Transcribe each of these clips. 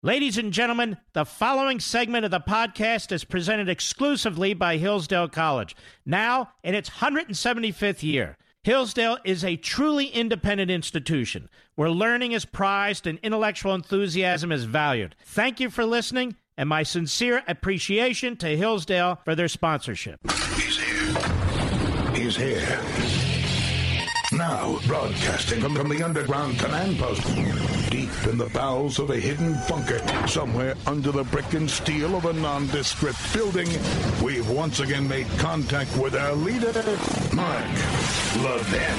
Ladies and gentlemen, the following segment of the podcast is presented exclusively by Hillsdale College, now in its 175th year. Hillsdale is a truly independent institution where learning is prized and intellectual enthusiasm is valued. Thank you for listening, and my sincere appreciation to Hillsdale for their sponsorship. He's here. He's here. Now, broadcasting from the underground command post, deep in the bowels of a hidden bunker, somewhere under the brick and steel of a nondescript building, we've once again made contact with our leader, Mark Levin.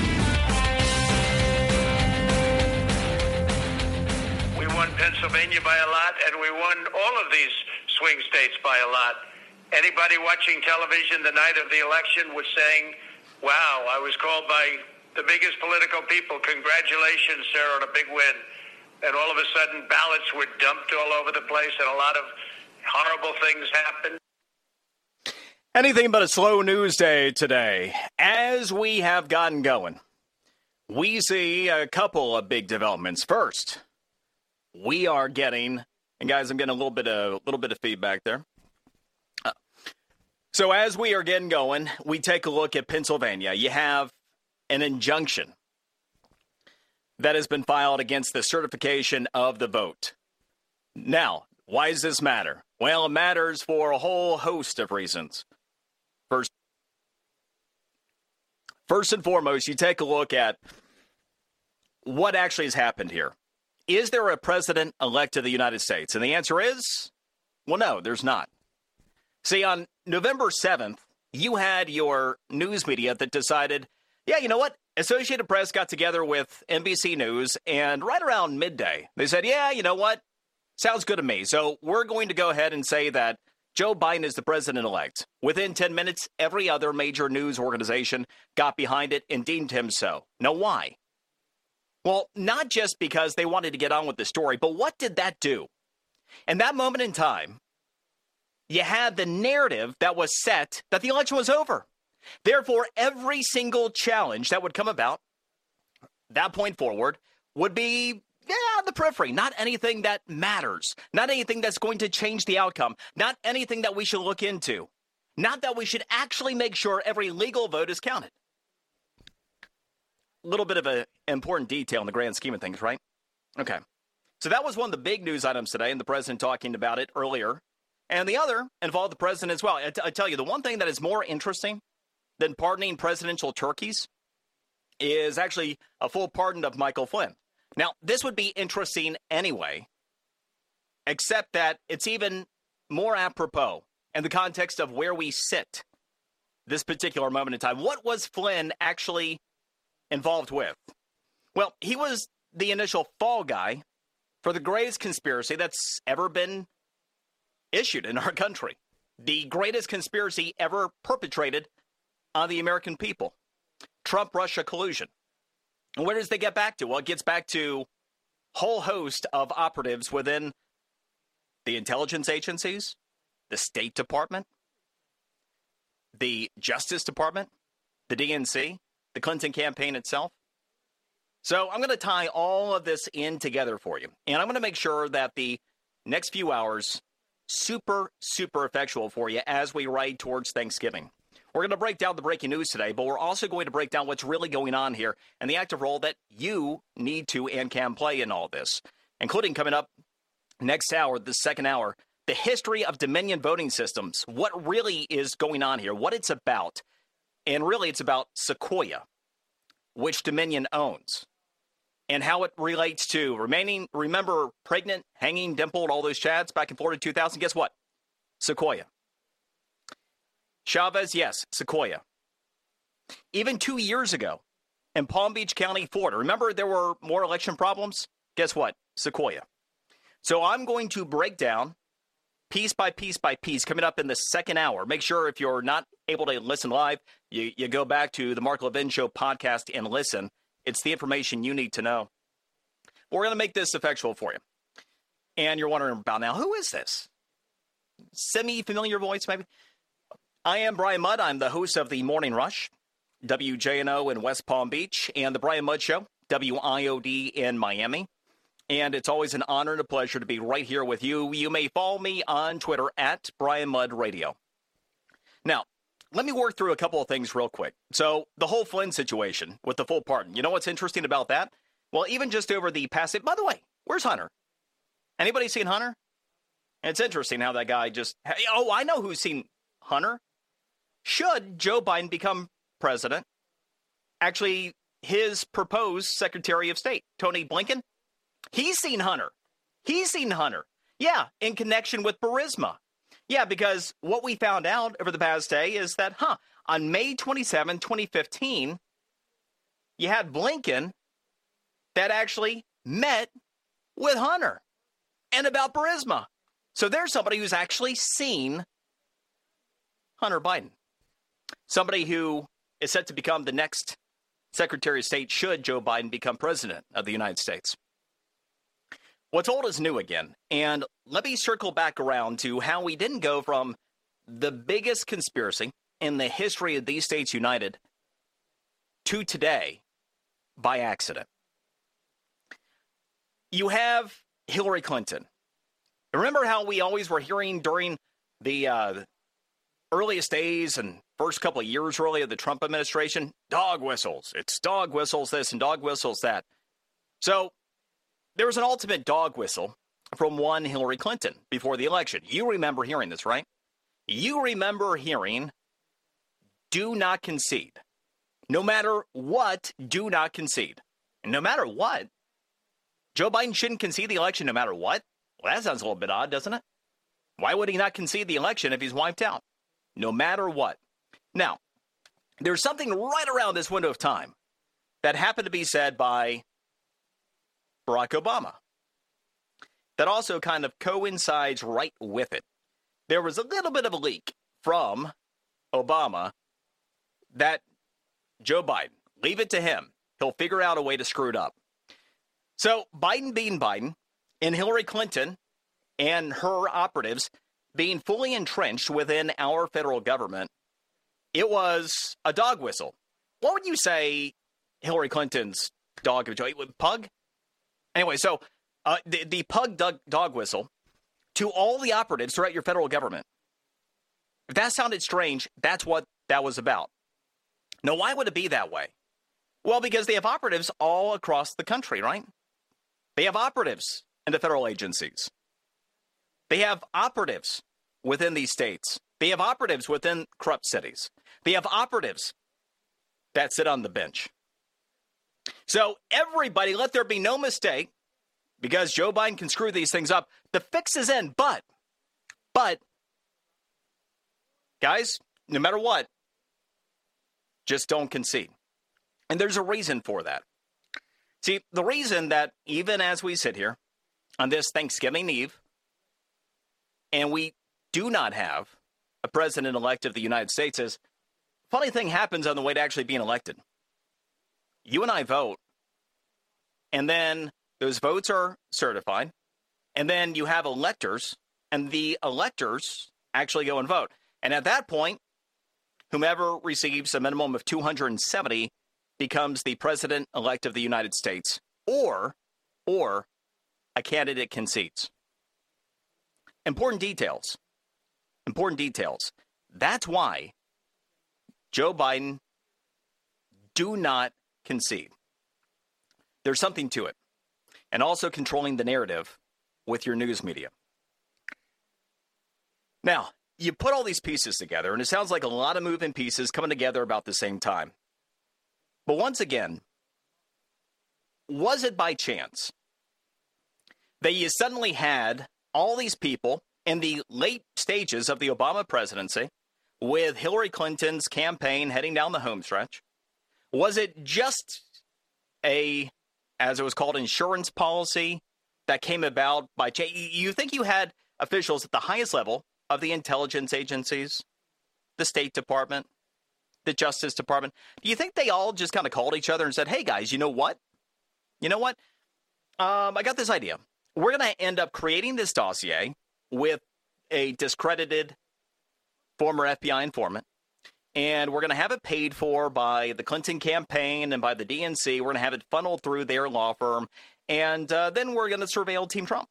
We won Pennsylvania by a lot, and we won all of these swing states by a lot. Anybody watching television the night of the election was saying, wow, I was called by the biggest political people. Congratulations, sir, on a big win. And all of a sudden, ballots were dumped all over the place, and a lot of horrible things happened. Anything but a slow news day today. As we have gotten going, we see a couple of big developments. First, we are getting, and guys, I'm getting a little bit of feedback there. So as we are getting going, we take a look at Pennsylvania. You have an injunction that has been filed against the certification of the vote. Now, why does this matter? Well, it matters for a whole host of reasons. First and foremost, you take a look at what actually has happened here. Is there a president-elect of the United States? And the answer is, well, no, there's not. See, on November 7th, you had your news media that decided, yeah, you know what? Associated Press got together with NBC News, and right around midday, they said, yeah, you know what? Sounds good to me. So we're going to go ahead and say that Joe Biden is the president-elect. Within 10 minutes, every other major news organization got behind it and deemed him so. Now, why? Well, not just because they wanted to get on with the story, but what did that do? In that moment in time, you had the narrative that was set that the election was over. Therefore, every single challenge that would come about that point forward would be, on the periphery, not anything that matters, not anything that's going to change the outcome, not anything that we should look into, not that we should actually make sure every legal vote is counted. A little bit of an important detail in the grand scheme of things, right? Okay. So that was one of the big news items today, and the president talking about it earlier. And the other involved the president as well. I tell you, the one thing that is more interesting than pardoning presidential turkeys is actually a full pardon of Michael Flynn. Now, this would be interesting anyway, except that it's even more apropos in the context of where we sit this particular moment in time. What was Flynn actually involved with? Well, he was the initial fall guy for the greatest conspiracy that's ever been issued in our country. The greatest conspiracy ever perpetrated on the American people. Trump-Russia collusion. And where does they get back to? Well, it gets back to a whole host of operatives within the intelligence agencies, the State Department, the Justice Department, the DNC, the Clinton campaign itself. So I'm going to tie all of this in together for you. And I'm going to make sure that the next few hours super effectual for you as we ride towards Thanksgiving. We're going to break down the breaking news today, but we're also going to break down what's really going on here and the active role that you need to and can play in all this, including coming up next hour, the second hour, the history of Dominion voting systems, what really is going on here, what it's about, and really it's about Sequoia, which Dominion owns, and how it relates to remember pregnant, hanging, dimpled, all those chads back in Florida 2000? Guess what? Sequoia. Chavez, yes, Sequoia. Even 2 years ago in Palm Beach County, Florida, remember there were more election problems? Guess what? Sequoia. So I'm going to break down piece by piece by piece coming up in the second hour. Make sure if you're not able to listen live, you go back to the Mark Levin Show podcast and listen. It's the information you need to know. We're going to make this effectual for you. And you're wondering about now, who is this? Semi-familiar voice, maybe? I am Brian Mudd. I'm the host of the Morning Rush, WJNO in West Palm Beach, and the Brian Mudd Show, WIOD in Miami. and it's always an honor and a pleasure to be right here with you. You may follow me on Twitter at Brian Mudd Radio. Now, let me work through a couple of things real quick. So, the whole Flynn situation with the full pardon. You know what's interesting about that? Well, even just over the past... By the way, where's Hunter? Anybody seen Hunter? It's interesting how that guy just... Oh, I know who's seen Hunter. Should Joe Biden become president, actually, his proposed Secretary of State, Tony Blinken, he's seen Hunter. He's seen Hunter. Yeah, in connection with Burisma. Yeah, because what we found out over the past day is that, on May 27, 2015, you had Blinken that actually met with Hunter and about Burisma. So there's somebody who's actually seen Hunter Biden. Somebody who is set to become the next Secretary of State should Joe Biden become president of the United States. What's old is new again. And let me circle back around to how we didn't go from the biggest conspiracy in the history of these states united to today by accident. You have Hillary Clinton. Remember how we always were hearing during the earliest days and first couple of years really of the Trump administration? Dog whistles. It's dog whistles this and dog whistles that. So there was an ultimate dog whistle from one Hillary Clinton before the election. You remember hearing this, right? You remember hearing, do not concede. No matter what, do not concede. And no matter what, Joe Biden shouldn't concede the election no matter what? Well, that sounds a little bit odd, doesn't it? Why would he not concede the election if he's wiped out? No matter what. Now, there's something right around this window of time that happened to be said by Barack Obama that also kind of coincides right with it. There was a little bit of a leak from Obama that Joe Biden, leave it to him. He'll figure out a way to screw it up. So Biden being Biden and Hillary Clinton and her operatives being fully entrenched within our federal government, it was a dog whistle. What would you say Hillary Clinton's dog of choice? Pug? Anyway, so the pug dog whistle to all the operatives throughout your federal government. If that sounded strange, that's what that was about. Now, why would it be that way? Well, because they have operatives all across the country, right? They have operatives in the federal agencies. They have operatives within these states. They have operatives within corrupt cities. They have operatives that sit on the bench. So everybody, let there be no mistake, because Joe Biden can screw these things up. The fix is in, but, guys, no matter what, just don't concede. And there's a reason for that. See, the reason that even as we sit here on this Thanksgiving Eve, and we do not have a president-elect of the United States is, funny thing happens on the way to actually being elected. You and I vote, and then those votes are certified, and then you have electors, and the electors actually go and vote. And at that point, whomever receives a minimum of 270 becomes the president-elect of the United States, or a candidate concedes. Important details. Important details. That's why Joe Biden, do not concede. There's something to it. And also controlling the narrative with your news media. Now, you put all these pieces together, and it sounds like a lot of moving pieces coming together about the same time. But once again, was it by chance that you suddenly had all these people in the late stages of the Obama presidency with Hillary Clinton's campaign heading down the home stretch? Was it just a, as it was called, insurance policy that came about by chance? You think you had officials at the highest level of the intelligence agencies, the State Department, the Justice Department? Do you think they all just kind of called each other and said, hey, guys, you know what? I got this idea. We're going to end up creating this dossier with a discredited former FBI informant, and we're going to have it paid for by the Clinton campaign and by the DNC. We're going to have it funneled through their law firm, and then we're going to surveil Team Trump.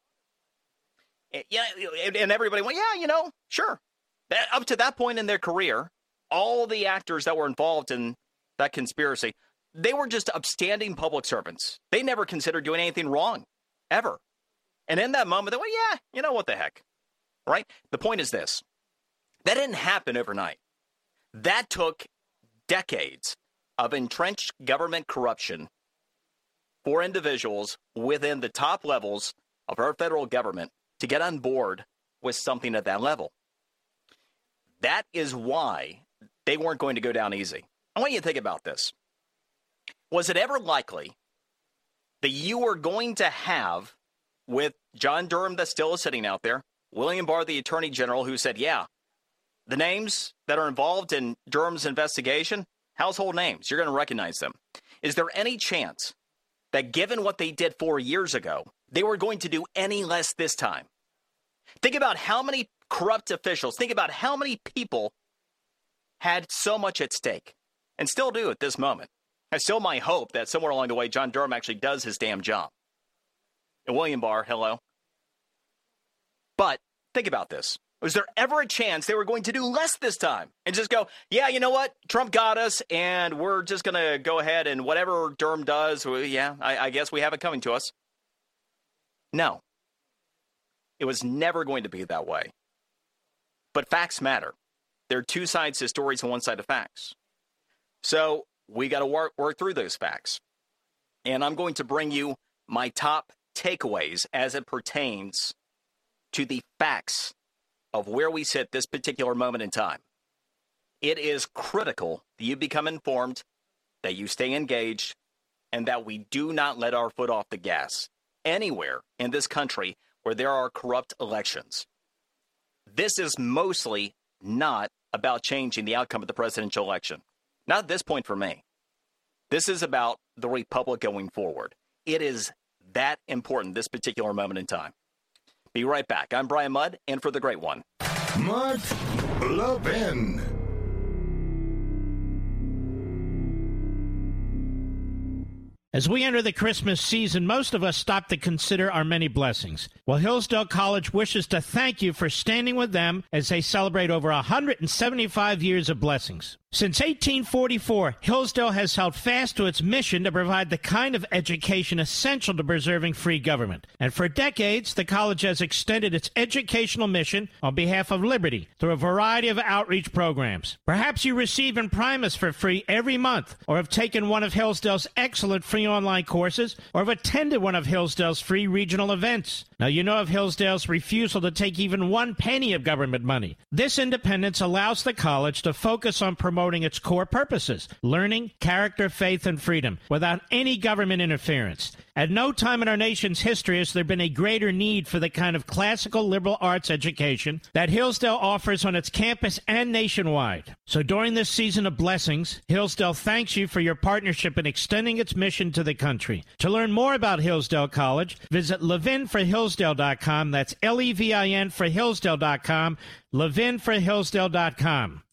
Yeah, and everybody went, yeah, sure. Up to that point in their career, all the actors that were involved in that conspiracy, they were just upstanding public servants. They never considered doing anything wrong, ever. And in that moment, they went, yeah, what the heck, right? The point is this. That didn't happen overnight. That took decades of entrenched government corruption for individuals within the top levels of our federal government to get on board with something at that level. That is why they weren't going to go down easy. I want you to think about this. Was it ever likely that you were going to have, with John Durham that still is sitting out there, William Barr, the Attorney General, who said, yeah, the names that are involved in Durham's investigation, household names, you're going to recognize them. Is there any chance that given what they did 4 years ago, they were going to do any less this time? Think about how many corrupt officials, think about how many people had so much at stake and still do at this moment. It's still my hope that somewhere along the way, John Durham actually does his damn job. And William Barr, hello. But think about this. Was there ever a chance they were going to do less this time and just go, yeah, you know what? Trump got us, and we're just going to go ahead and whatever Durham does, I guess we have it coming to us. No. It was never going to be that way. But facts matter. There are two sides to stories and one side to facts. So we got to work through those facts. And I'm going to bring you my top takeaways as it pertains to the facts of where we sit this particular moment in time. It is critical that you become informed, that you stay engaged, and that we do not let our foot off the gas anywhere in this country where there are corrupt elections. This is mostly not about changing the outcome of the presidential election. Not at this point for me. This is about the republic going forward. It is that important this particular moment in time. Be right back. I'm Brian Mudd, and for the great one, Mark Levin. As we enter the Christmas season, most of us stop to consider our many blessings. Well, Hillsdale College wishes to thank you for standing with them as they celebrate over 175 years of blessings. Since 1844, Hillsdale has held fast to its mission to provide the kind of education essential to preserving free government. And for decades, the college has extended its educational mission on behalf of liberty through a variety of outreach programs. Perhaps you receive Imprimis for free every month, or have taken one of Hillsdale's excellent free online courses, or have attended one of Hillsdale's free regional events. Now, you know of Hillsdale's refusal to take even 1 penny of government money. This independence allows the college to focus on promoting its core purposes, learning, character, faith, and freedom, without any government interference. At no time in our nation's history has there been a greater need for the kind of classical liberal arts education that Hillsdale offers on its campus and nationwide. So during this season of blessings, Hillsdale thanks you for your partnership in extending its mission to the country. To learn more about Hillsdale College, visit levinforhillsdale.com. That's Levin for Hillsdale.com, levinforhillsdale.com.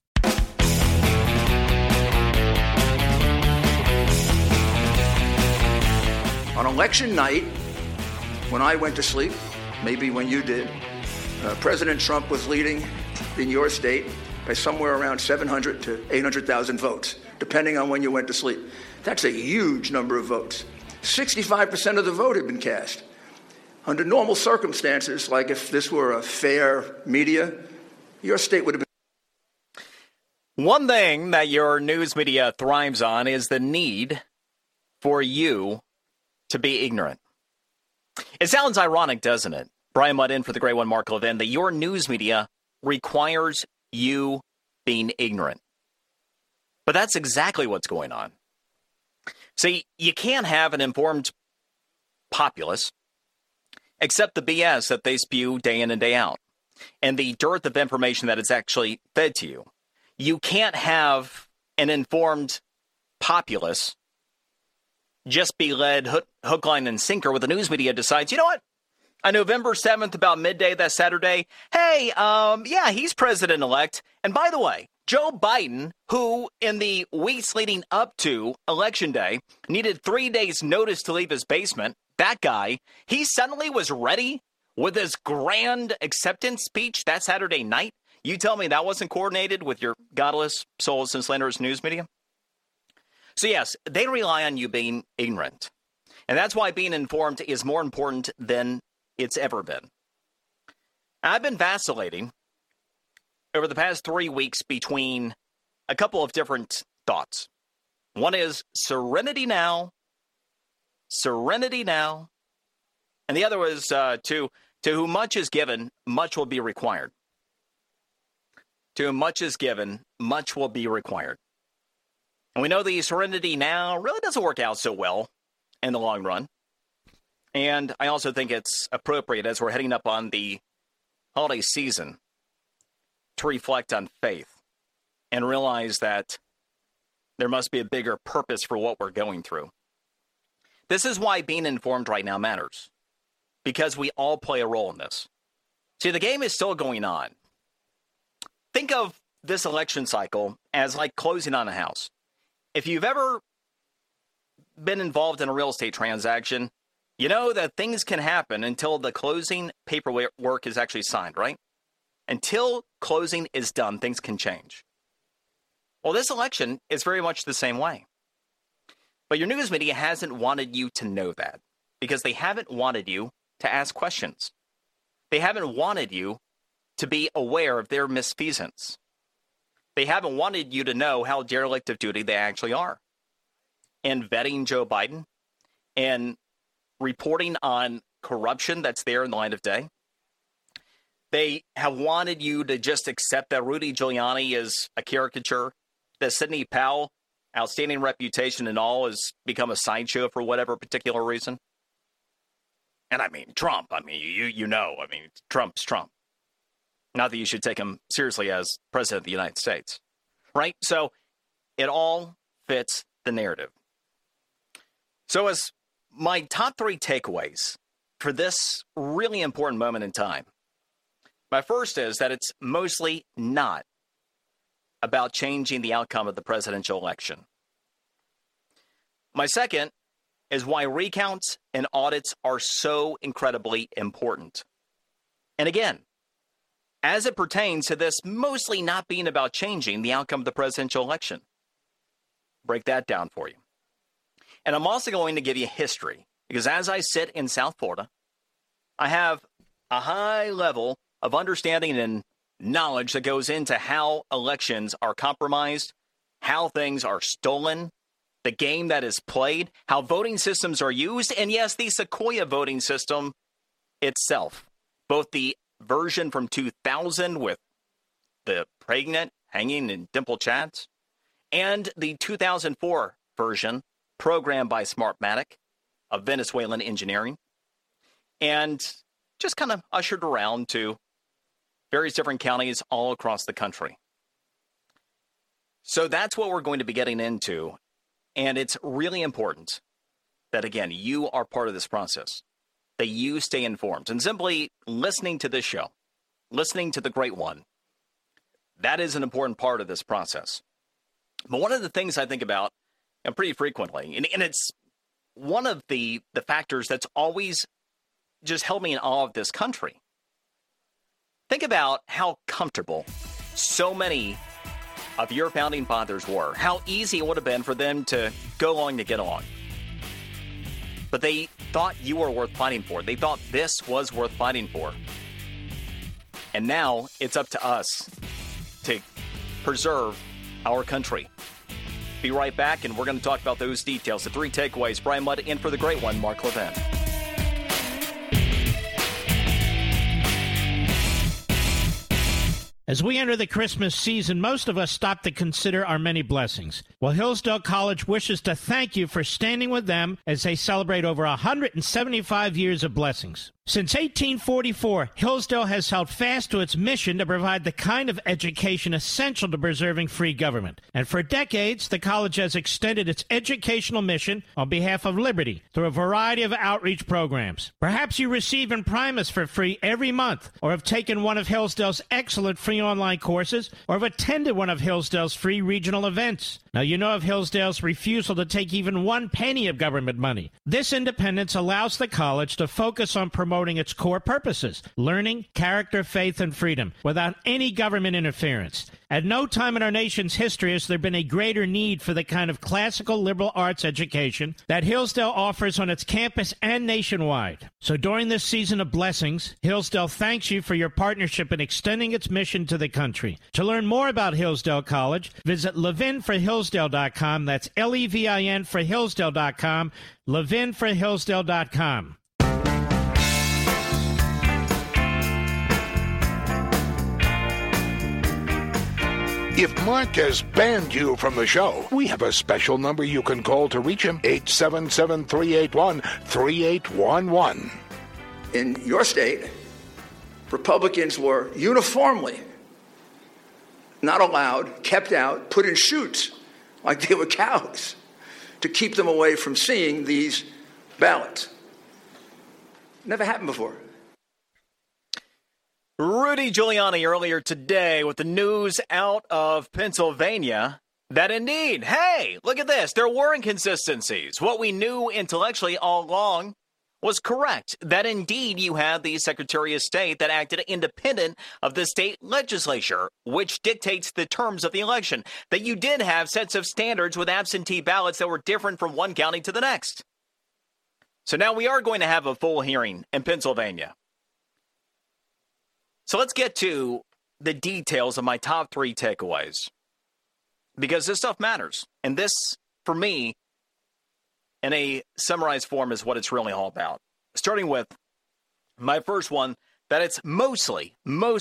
On election night, when I went to sleep, maybe when you did, President Trump was leading in your state by somewhere around 700 to 800,000 votes, depending on when you went to sleep. That's a huge number of votes. 65% of the vote had been cast. Under normal circumstances, like if this were a fair media, your state would have been. One thing that your news media thrives on is the need for you to be ignorant. It sounds ironic, doesn't it? Brian Mudd in for the great one, Mark Levin, that your news media requires you being ignorant. But that's exactly what's going on. See, you can't have an informed populace except the BS that they spew day in and day out, and the dearth of information that is actually fed to you. You can't have an informed populace just be led hook, line, and sinker where the news media decides, you know what? On November 7th, about midday that Saturday, hey, he's president-elect. And by the way, Joe Biden, who in the weeks leading up to Election Day needed 3 days' notice to leave his basement, That guy, he suddenly was ready with his grand acceptance speech that Saturday night. You tell me that wasn't coordinated with your godless, soulless, and slanderous news media? So yes, they rely on you being ignorant. And that's why being informed is more important than it's ever been. I've been vacillating over the past 3 weeks between a couple of different thoughts. One is serenity now, and the other was to whom much is given, much will be required. To whom much is given, much will be required. And we know the serenity now really doesn't work out so well in the long run. And I also think it's appropriate as we're heading up on the holiday season to reflect on faith and realize that there must be a bigger purpose for what we're going through. This is why being informed right now matters, because we all play a role in this. See, the game is still going on. Think of this election cycle as like closing on a house. If you've ever been involved in a real estate transaction, you know that things can happen until the closing paperwork is actually signed, right? Until closing is done, things can change. Well, this election is very much the same way. But your news media hasn't wanted you to know that because they haven't wanted you to ask questions. They haven't wanted you to be aware of their misfeasance. They haven't wanted you to know how derelict of duty they actually are in vetting Joe Biden and reporting on corruption that's there in the light of day. They have wanted you to just accept that Rudy Giuliani is a caricature, that Sidney Powell, outstanding reputation and all, has become a sideshow for whatever particular reason. And I mean, Trump, Trump's Trump. Not that you should take him seriously as president of the United States, right? So it all fits the narrative. So as my top 3 takeaways for this really important moment in time, my first is that it's mostly not about changing the outcome of the presidential election. My second is why recounts and audits are so incredibly important. And again, as it pertains to this mostly not being about changing the outcome of the presidential election. Break that down for you. And I'm also going to give you history, because as I sit in South Florida, I have a high level of understanding and knowledge that goes into how elections are compromised, how things are stolen, the game that is played, how voting systems are used, and yes, the Sequoia voting system itself, both the version from 2000 with the pregnant hanging in dimple chats, and the 2004 version programmed by Smartmatic of Venezuelan engineering, and just kind of ushered around to various different counties all across the country. So that's what we're going to be getting into, and it's really important that, again, you are part of this process, that you stay informed. And simply listening to this show, listening to the Great One, that is an important part of this process. But one of the things I think about pretty frequently, and it's one of the factors that's always just held me in awe of this country. Think about how comfortable so many of your founding fathers were, how easy it would have been for them to go along to get along. But they thought you were worth fighting for. They thought this was worth fighting for. And now it's up to us to preserve our country. Be right back, and we're going to talk about those details. The 3 takeaways. Brian Mudd in for the Great One, Mark Levin. As we enter the Christmas season, most of us stop to consider our many blessings. Well, Hillsdale College wishes to thank you for standing with them as they celebrate over 175 years of blessings. Since 1844, Hillsdale has held fast to its mission to provide the kind of education essential to preserving free government. And for decades, the college has extended its educational mission on behalf of liberty through a variety of outreach programs. Perhaps you receive Imprimis for free every month, or have taken one of Hillsdale's excellent free online courses, or have attended one of Hillsdale's free regional events. Now, you know of Hillsdale's refusal to take even 1 penny of government money. This independence allows the college to focus on promoting its core purposes, learning, character, faith, and freedom, without any government interference. At no time in our nation's history has there been a greater need for the kind of classical liberal arts education that Hillsdale offers on its campus and nationwide. So during this season of blessings, Hillsdale thanks you for your partnership in extending its mission to the country. To learn more about Hillsdale College, visit levinforhillsdale.com. That's Levin for Hillsdale.com, levinforhillsdale.com. If Mark has banned you from the show, we have a special number you can call to reach him, 877-381-3811. In your state, Republicans were uniformly not allowed, kept out, put in chutes like they were cows to keep them away from seeing these ballots. Never happened before. Rudy Giuliani earlier today with the news out of Pennsylvania that indeed, hey, look at this, there were inconsistencies. What we knew intellectually all along was correct, that indeed you had the Secretary of State that acted independent of the state legislature, which dictates the terms of the election, that you did have sets of standards with absentee ballots that were different from one county to the next. So now we are going to have a full hearing in Pennsylvania. So let's get to the details of my top 3 takeaways, because this stuff matters. And this, for me, in a summarized form, is what it's really all about. Starting with my first one, that it's mostly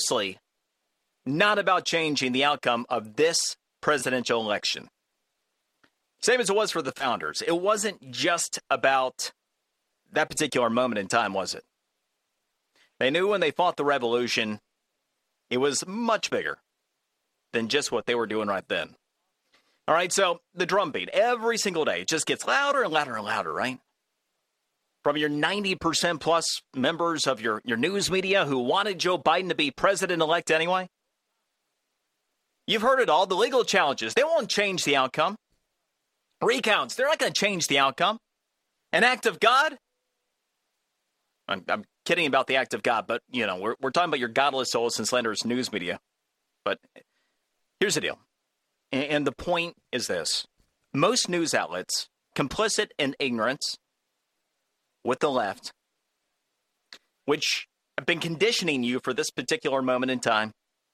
not about changing the outcome of this presidential election. Same as it was for the founders. It wasn't just about that particular moment in time, was it? They knew when they fought the revolution, it was much bigger than just what they were doing right then. All right, so the drumbeat, every single day, it just gets louder and louder and louder, right? From your 90% plus members of your news media who wanted Joe Biden to be president-elect anyway. You've heard it all, the legal challenges, they won't change the outcome. Recounts, they're not going to change the outcome. An act of God? I'm kidding about the act of God, but, you know, we're talking about your godless, soulless, and slanderous news media. But here's the deal. And the point is this. Most news outlets, complicit in ignorance with the left, which have been conditioning you for this particular moment in time,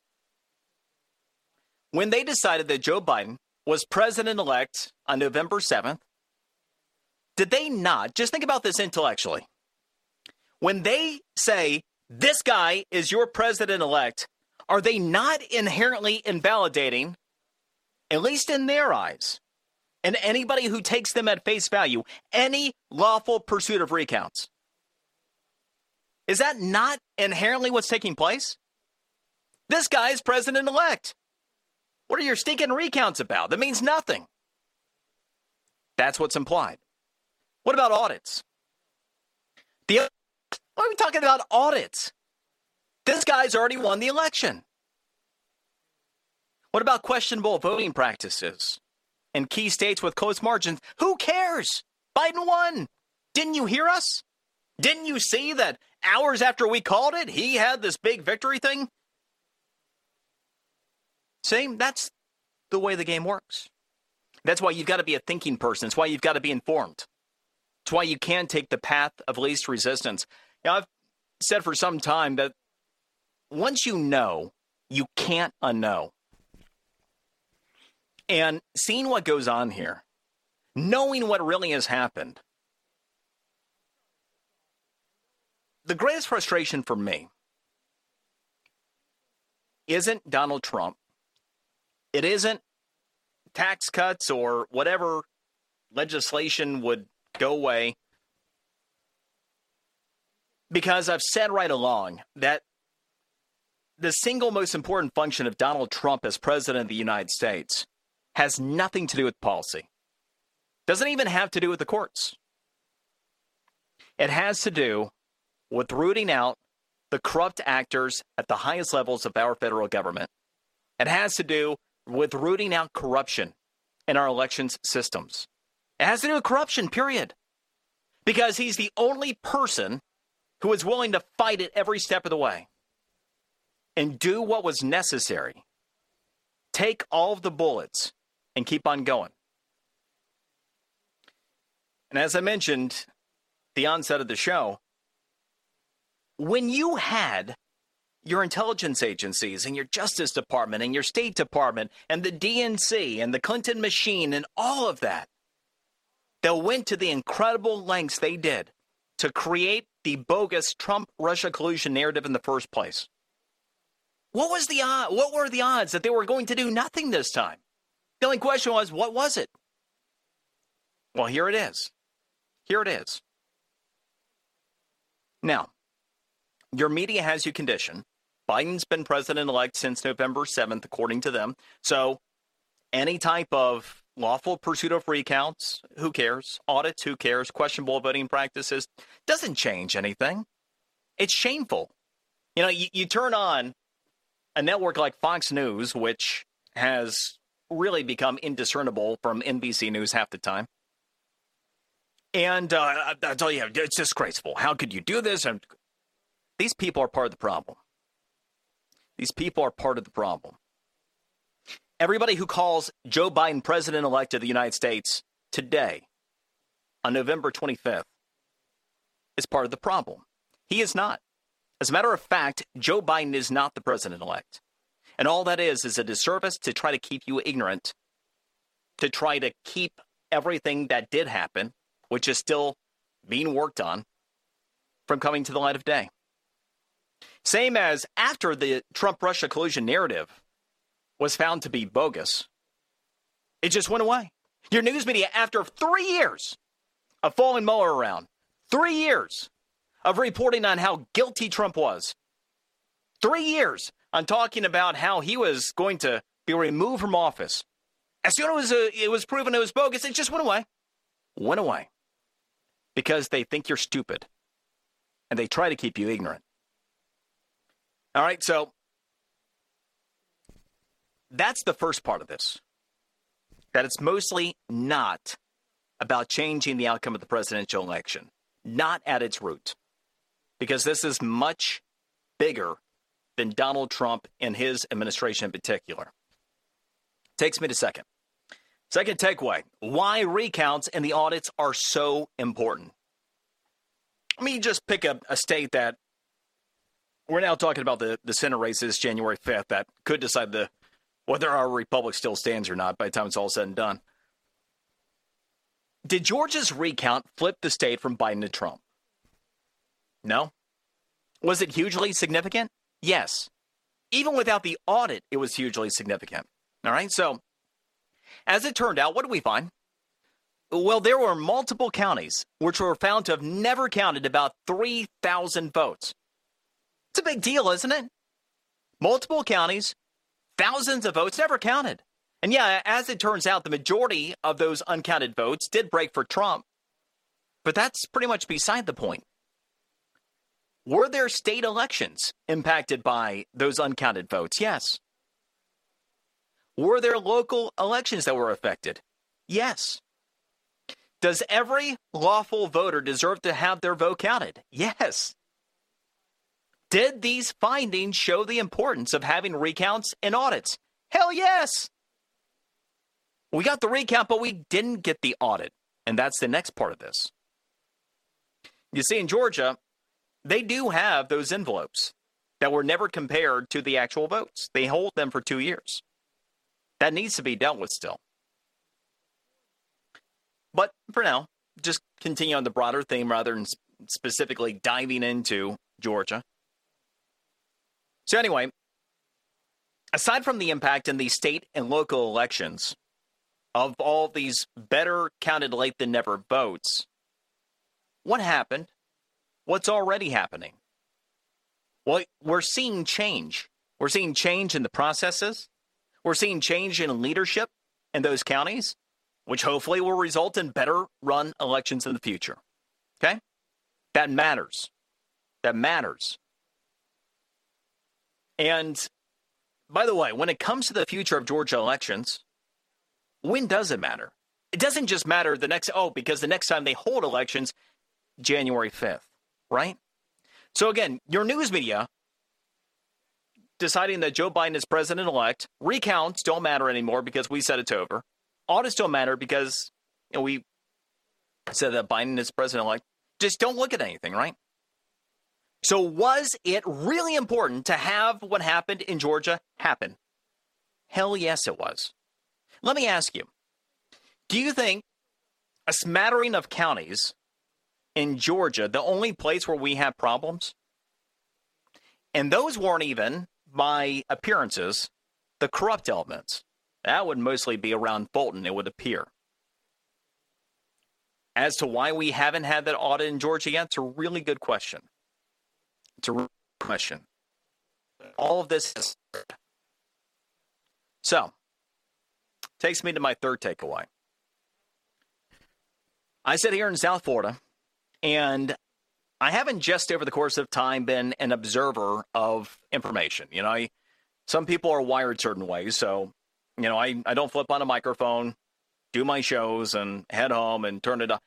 when they decided that Joe Biden was president-elect on November 7th, did they not, just think about this intellectually, when they say, this guy is your president-elect, are they not inherently invalidating, at least in their eyes, and anybody who takes them at face value, any lawful pursuit of recounts? Is that not inherently what's taking place? This guy is president-elect. What are your stinking recounts about? That means nothing. That's what's implied. What about audits? Why are we talking about audits? This guy's already won the election. What about questionable voting practices in key states with close margins? Who cares? Biden won. Didn't you hear us? Didn't you see that hours after we called it, he had this big victory thing? See, that's the way the game works. That's why you've got to be a thinking person. It's why you've got to be informed. It's why you can't take the path of least resistance. You know, I've said for some time that once you know, you can't unknow. And seeing what goes on here, knowing what really has happened, the greatest frustration for me isn't Donald Trump. It isn't tax cuts or whatever legislation would go away. Because I've said right along that the single most important function of Donald Trump as president of the United States has nothing to do with policy. Doesn't even have to do with the courts. It has to do with rooting out the corrupt actors at the highest levels of our federal government. It has to do with rooting out corruption in our elections systems. It has to do with corruption, period. Because he's the only person who is willing to fight it every step of the way and do what was necessary. Take all of the bullets and keep on going. And as I mentioned at the onset of the show, when you had your intelligence agencies and your Justice Department and your State Department and the DNC and the Clinton machine and all of that went to the incredible lengths they did to create the bogus Trump-Russia collusion narrative in the first place. What were the odds that they were going to do nothing this time? The only question was, what was it? Well, here it is. Here it is. Now, your media has you conditioned. Biden's been president-elect since November 7th, according to them. So any type of lawful pursuit of recounts, who cares? Audits, who cares? Questionable voting practices, doesn't change anything. It's shameful. You know, you turn on a network like Fox News, which has really become indiscernible from NBC News half the time. And I tell you, it's disgraceful. How could you do this? And these people are part of the problem. These people are part of the problem. Everybody who calls Joe Biden president-elect of the United States today, on November 25th, is part of the problem. He is not. As a matter of fact, Joe Biden is not the president-elect. And all that is a disservice to try to keep you ignorant, to try to keep everything that did happen, which is still being worked on, from coming to the light of day. Same as after the Trump-Russia collusion narrative was found to be bogus, it just went away. Your news media, after 3 years of following Mueller around, 3 years of reporting on how guilty Trump was, 3 years on talking about how he was going to be removed from office, as soon as it was proven it was bogus, it just went away. Went away. Because they think you're stupid. And they try to keep you ignorant. All right, so that's the first part of this. That it's mostly not about changing the outcome of the presidential election. Not at its root. Because this is much bigger than Donald Trump and his administration in particular. Takes me to second. Second takeaway, why recounts and the audits are so important. Let me just pick a state that we're now talking about the Senate races January 5th that could decide whether our republic still stands or not by the time it's all said and done. Did Georgia's recount flip the state from Biden to Trump? No. Was it hugely significant? Yes. Even without the audit, it was hugely significant. All right, so as it turned out, what did we find? Well, there were multiple counties which were found to have never counted about 3,000 votes. It's a big deal, isn't it? Multiple counties, thousands of votes never counted. And yeah, as it turns out, the majority of those uncounted votes did break for Trump. But that's pretty much beside the point. Were there state elections impacted by those uncounted votes? Yes. Were there local elections that were affected? Yes. Does every lawful voter deserve to have their vote counted? Yes. Did these findings show the importance of having recounts and audits? Hell yes. We got the recount, but we didn't get the audit. And that's the next part of this. You see, in Georgia, they do have those envelopes that were never compared to the actual votes. They hold them for 2 years. That needs to be dealt with still. But for now, just continue on the broader theme rather than specifically diving into Georgia. So anyway, aside from the impact in the state and local elections of all these better counted late than never votes, what happened what's already happening? Well, we're seeing change. We're seeing change in the processes. We're seeing change in leadership in those counties, which hopefully will result in better run elections in the future. Okay? That matters. That matters. And by the way, when it comes to the future of Georgia elections, when does it matter? It doesn't just matter because the next time they hold elections, January 5th, right? So again, your news media deciding that Joe Biden is president-elect, recounts don't matter anymore because we said it's over. Audits don't matter because we said that Biden is president-elect. Just don't look at anything, right? So was it really important to have what happened in Georgia happen? Hell yes, it was. Let me ask you, do you think a smattering of counties in Georgia, the only place where we have problems, and those weren't even, by appearances, the corrupt elements? That would mostly be around Fulton, it would appear. As to why we haven't had that audit in Georgia yet, it's a really good question. It's a real question. All of this is... So, takes me to my third takeaway. I sit here in South Florida, and I haven't just over the course of time been an observer of information. Some people are wired certain ways, so, I don't flip on a microphone, do my shows, and head home and turn it on.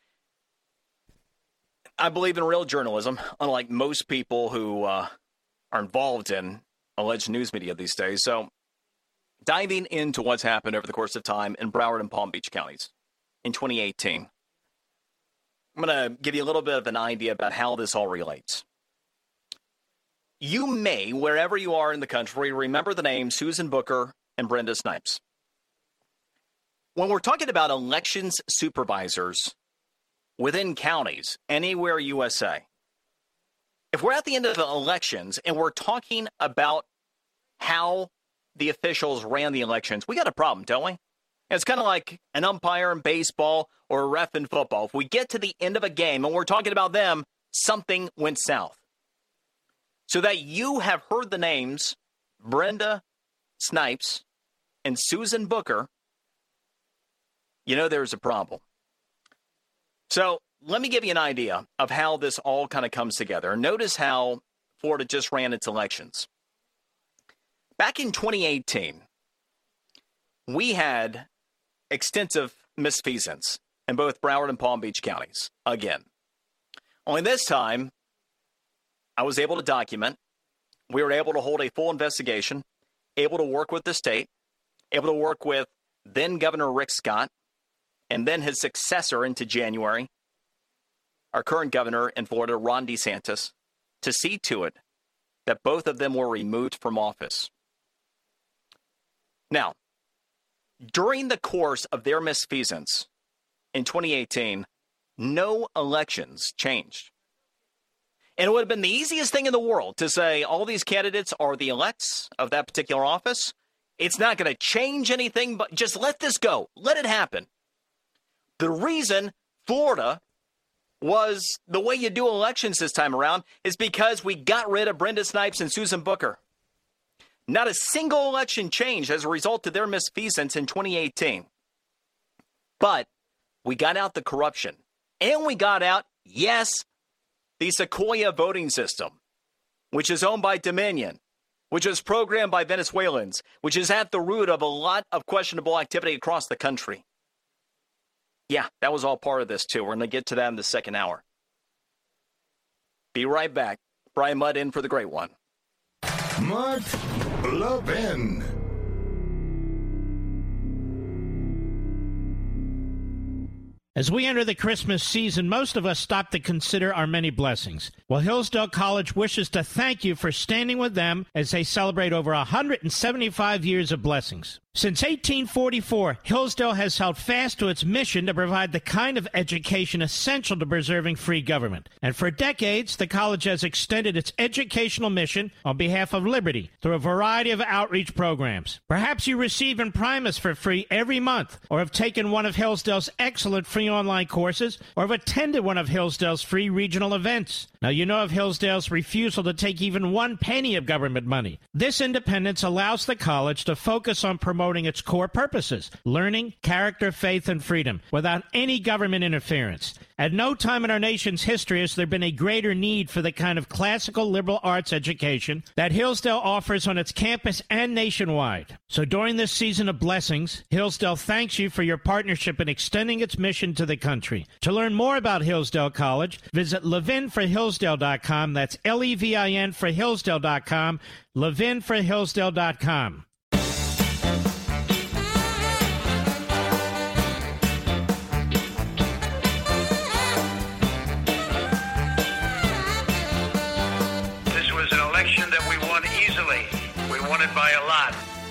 I believe in real journalism, unlike most people who are involved in alleged news media these days. So, diving into what's happened over the course of time in Broward and Palm Beach counties in 2018. I'm going to give you a little bit of an idea about how this all relates. You may, wherever you are in the country, remember the names Susan Booker and Brenda Snipes. When we're talking about elections supervisors within counties, anywhere USA, if we're at the end of the elections and we're talking about how the officials ran the elections, we got a problem, don't we? It's kind of like an umpire in baseball or a ref in football. If we get to the end of a game and we're talking about them, something went south. So that you have heard the names Brenda Snipes and Susan Booker, there's a problem. So let me give you an idea of how this all kind of comes together. Notice how Florida just ran its elections. Back in 2018, we had extensive misfeasance in both Broward and Palm Beach counties, again. Only this time, I was able to document. We were able to hold a full investigation, able to work with the state, able to work with then Governor Rick Scott, and then his successor into January, our current governor in Florida, Ron DeSantis, to see to it that both of them were removed from office. Now, during the course of their misfeasance in 2018, no elections changed. And it would have been the easiest thing in the world to say all these candidates are the elects of that particular office. It's not going to change anything, but just let this go. Let it happen. The reason Florida was the way you do elections this time around is because we got rid of Brenda Snipes and Susan Booker. Not a single election changed as a result of their misfeasance in 2018. But we got out the corruption. And we got out, yes, the Sequoia voting system, which is owned by Dominion, which was programmed by Venezuelans, which is at the root of a lot of questionable activity across the country. Yeah, that was all part of this, too. We're going to get to that in the second hour. Be right back. Brian Mudd in for the great one. Mark Levin. As we enter the Christmas season, most of us stop to consider our many blessings. Well, Hillsdale College wishes to thank you for standing with them as they celebrate over 175 years of blessings. Since 1844, Hillsdale has held fast to its mission to provide the kind of education essential to preserving free government. And for decades, the college has extended its educational mission on behalf of liberty through a variety of outreach programs. Perhaps you receive Imprimis for free every month, or have taken one of Hillsdale's excellent free online courses, or have attended one of Hillsdale's free regional events. Now, you know of Hillsdale's refusal to take even 1 penny of government money. This independence allows the college to focus on promoting its core purposes, learning, character, faith, and freedom, without any government interference. At no time in our nation's history has there been a greater need for the kind of classical liberal arts education that Hillsdale offers on its campus and nationwide. So during this season of blessings, Hillsdale thanks you for your partnership in extending its mission to the country. To learn more about Hillsdale College, visit levinforhillsdale.com. That's Levin for Hillsdale.com, levinforhillsdale.com. This was an election that we won easily. We won it by a lot.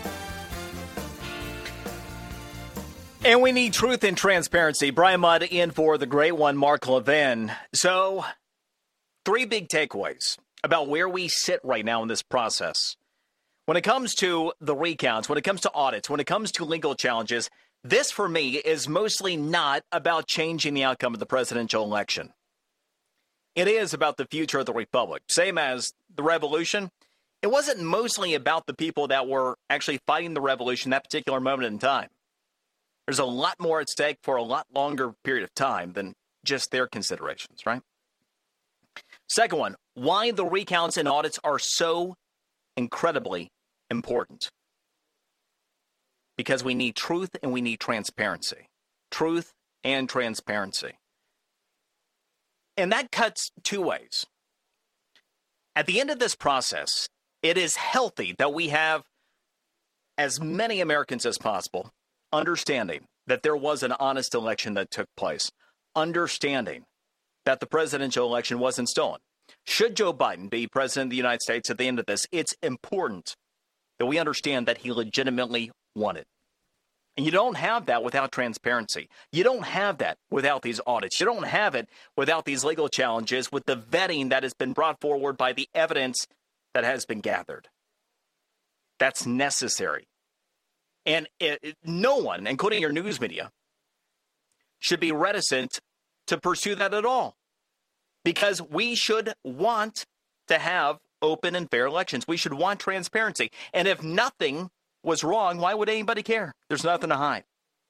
And we need truth and transparency. Brian Mudd in for the great one, Mark Levin. So, 3 big takeaways about where we sit right now in this process. When it comes to the recounts, when it comes to audits, when it comes to legal challenges, this for me is mostly not about changing the outcome of the presidential election. It is about the future of the republic. Same as the revolution. It wasn't mostly about the people that were actually fighting the revolution that particular moment in time. There's a lot more at stake for a lot longer period of time than just their considerations, right? Second one, why the recounts and audits are so incredibly important. Because we need truth and we need transparency. Truth and transparency. And that cuts 2 ways. At the end of this process, it is healthy that we have as many Americans as possible understanding that there was an honest election that took place, understanding that the presidential election wasn't stolen. Should Joe Biden be president of the United States at the end of this, it's important that we understand that he legitimately won it. And you don't have that without transparency. You don't have that without these audits. You don't have it without these legal challenges, with the vetting that has been brought forward by the evidence that has been gathered. That's necessary. And no one, including your news media, should be reticent to pursue that at all. Because we should want to have open and fair elections. We should want transparency. And if nothing was wrong, why would anybody care? There's nothing to hide.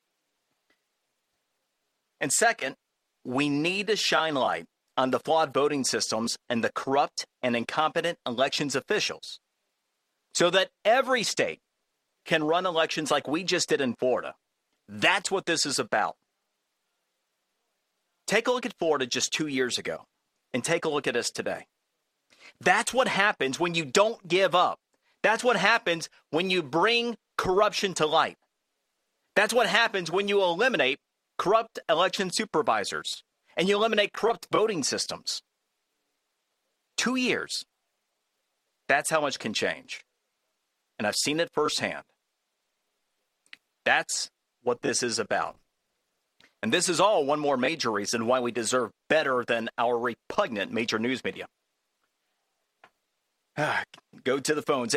And second, we need to shine light on the flawed voting systems and the corrupt and incompetent elections officials so that every state can run elections like we just did in Florida. That's what this is about. Take a look at Florida just 2 years ago and take a look at us today. That's what happens when you don't give up. That's what happens when you bring corruption to light. That's what happens when you eliminate corrupt election supervisors and you eliminate corrupt voting systems. 2 years. That's how much can change. And I've seen it firsthand. That's what this is about. And this is all one more major reason why we deserve better than our repugnant major news media. Go to the phones,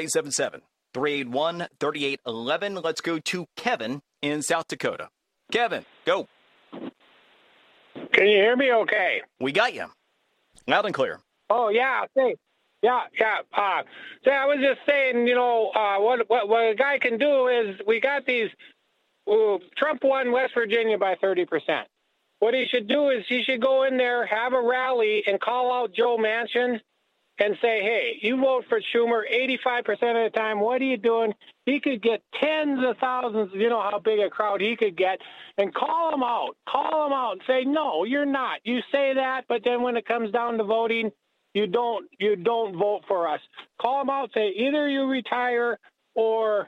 877-381-3811. Let's go to Kevin in South Dakota. Kevin, go. Can you hear me okay? We got you. Loud and clear. Oh, yeah. Thanks. Yeah. So I was just saying, what a guy can do is we got these. Trump won West Virginia by 30%. What he should do is he should go in there, have a rally, and call out Joe Manchin and say, hey, you vote for Schumer 85% of the time. What are you doing? He could get tens of thousands, how big a crowd he could get, and call him out. Call him out and say, no, you're not. You say that, but then when it comes down to voting, you don't vote for us. Call him out, say either you retire or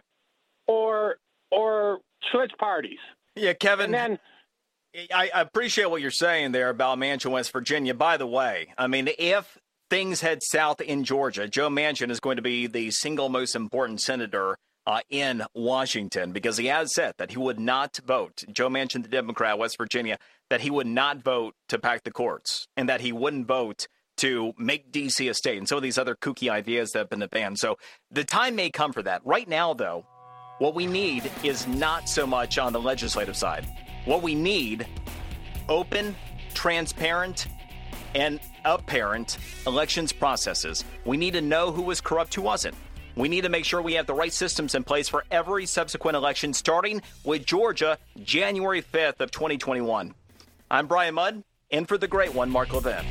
switch parties. Yeah, Kevin. And then, I appreciate what you're saying there about Manchin, West Virginia. By the way, I mean, if things head south in Georgia, Joe Manchin is going to be the single most important senator in Washington, because he has said that he would not vote, Joe Manchin, the Democrat, West Virginia, that he would not vote to pack the courts and that he wouldn't vote to make D.C. a state and some of these other kooky ideas that have been banned. So the time may come for that. Right now, though, what we need is not so much on the legislative side. What we need, open, transparent, and apparent elections processes. We need to know who was corrupt, who wasn't. We need to make sure we have the right systems in place for every subsequent election, starting with Georgia, January 5th of 2021. I'm Brian Mudd, in for the great one, Mark Levin.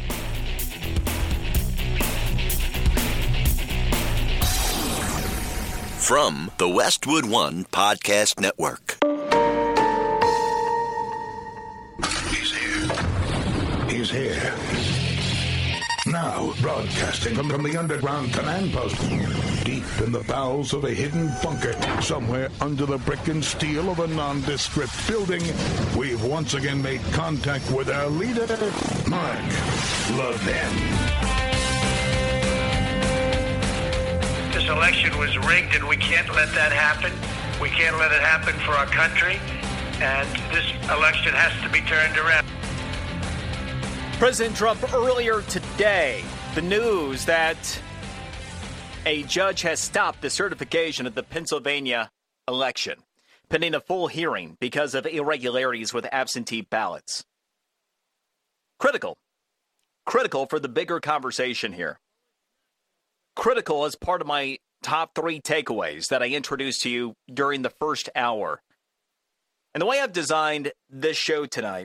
From the Westwood One Podcast Network. He's here. He's here. Now, broadcasting from the underground command post, deep in the bowels of a hidden bunker, somewhere under the brick and steel of a nondescript building, we've once again made contact with our leader, Mark Levin. This election was rigged, and we can't let that happen. We can't let it happen for our country, and this election has to be turned around. President Trump earlier today, the news that a judge has stopped the certification of the Pennsylvania election, pending a full hearing because of irregularities with absentee ballots. Critical for the bigger conversation here. Critical as part of my top 3 takeaways that I introduced to you during the first hour. And the way I've designed this show tonight,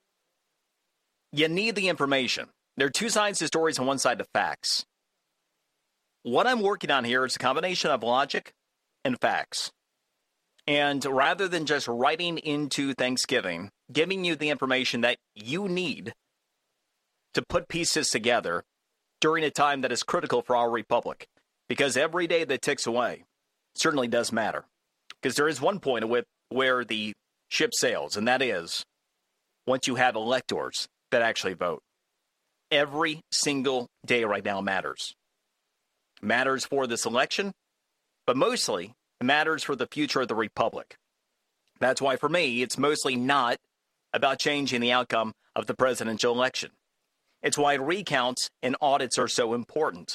you need the information. There are 2 sides to stories and 1 side to facts. What I'm working on here is a combination of logic and facts. And rather than just writing into Thanksgiving, giving you the information that you need to put pieces together during a time that is critical for our republic. Because every day that ticks away certainly does matter. Because there is one point where the ship sails, and that is once you have electors that actually vote. Every single day right now matters. Matters for this election, but mostly it matters for the future of the republic. That's why for me, it's mostly not about changing the outcome of the presidential election. It's why recounts and audits are so important.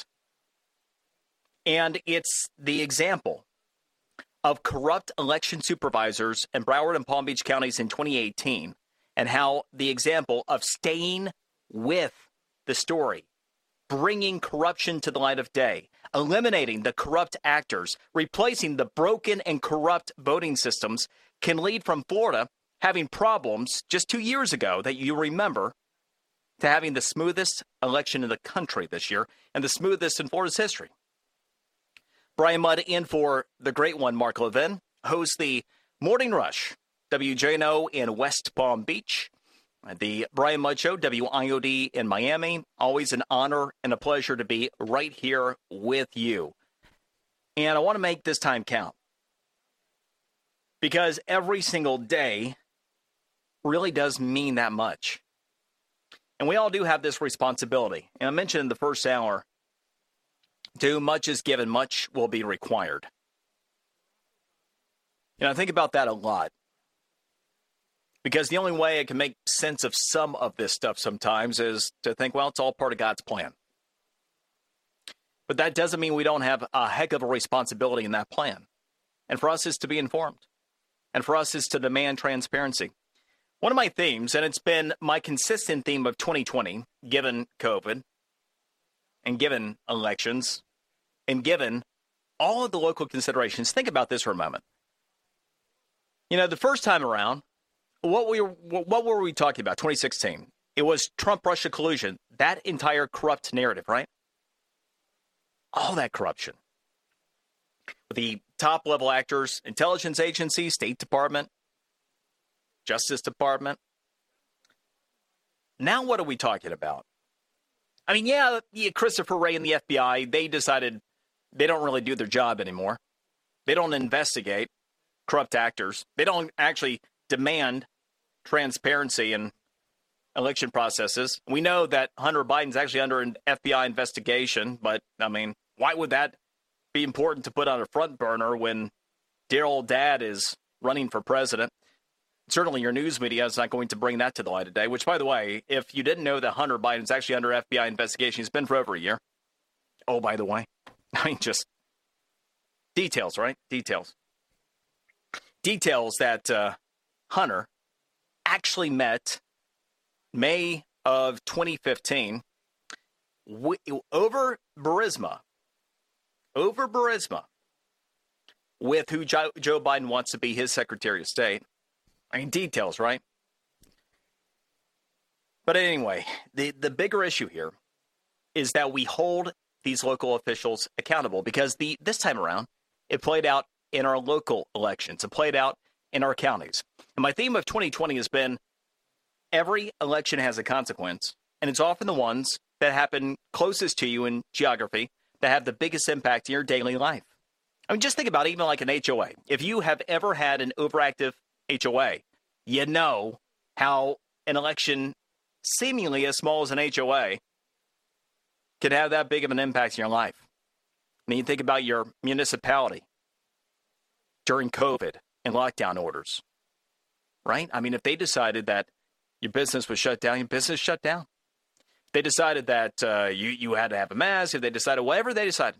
And it's the example of corrupt election supervisors in Broward and Palm Beach counties in 2018, and how the example of staying with the story, bringing corruption to the light of day, eliminating the corrupt actors, replacing the broken and corrupt voting systems can lead from Florida having problems just 2 years ago that you remember to having the smoothest election in the country this year and the smoothest in Florida's history. Brian Mudd in for the great one, Mark Levin, hosts the Morning Rush, WJNO in West Palm Beach, the Brian Mudd Show, WIOD in Miami. Always an honor and a pleasure to be right here with you. And I want to make this time count, because every single day really does mean that much. And we all do have this responsibility. And I mentioned in the first hour, to whom much is given, much will be required. I think about that a lot. Because the only way I can make sense of some of this stuff sometimes is to think, well, it's all part of God's plan. But that doesn't mean we don't have a heck of a responsibility in that plan. And for us is to be informed. And for us is to demand transparency. One of my themes, and it's been my consistent theme of 2020, given COVID, and given elections, and given all of the local considerations. Think about this for a moment. The first time around, what were we talking about? 2016. It was Trump-Russia collusion. That entire corrupt narrative, right? All that corruption. The top-level actors, intelligence agencies, State Department, Justice Department. Now what are we talking about? I mean, yeah, Christopher Wray and the FBI, they decided they don't really do their job anymore. They don't investigate corrupt actors. They don't actually demand transparency in election processes. We know that Hunter Biden's actually under an FBI investigation, but, I mean, why would that be important to put on a front burner when dear old dad is running for president? Certainly your news media is not going to bring that to the light of day, which, by the way, if you didn't know that Hunter Biden's actually under FBI investigation, he's been for over a year. Oh, by the way, I mean, just details, right? Details that Hunter actually met May of 2015 over Burisma, with who Joe Biden wants to be his Secretary of State. I mean, details, right? But anyway, the bigger issue here is that we hold these local officials accountable, because this time around, it played out in our local elections. It played out in our counties. And my theme of 2020 has been every election has a consequence, and it's often the ones that happen closest to you in geography that have the biggest impact in your daily life. I mean, just think about even like an HOA. If you have ever had an overactive HOA, you know how an election seemingly as small as an HOA can have that big of an impact in your life. I mean, you think about your municipality during COVID and lockdown orders, right? I mean, if they decided that your business was shut down, your business shut down. If they decided that you had to have a mask, if they decided whatever they decided.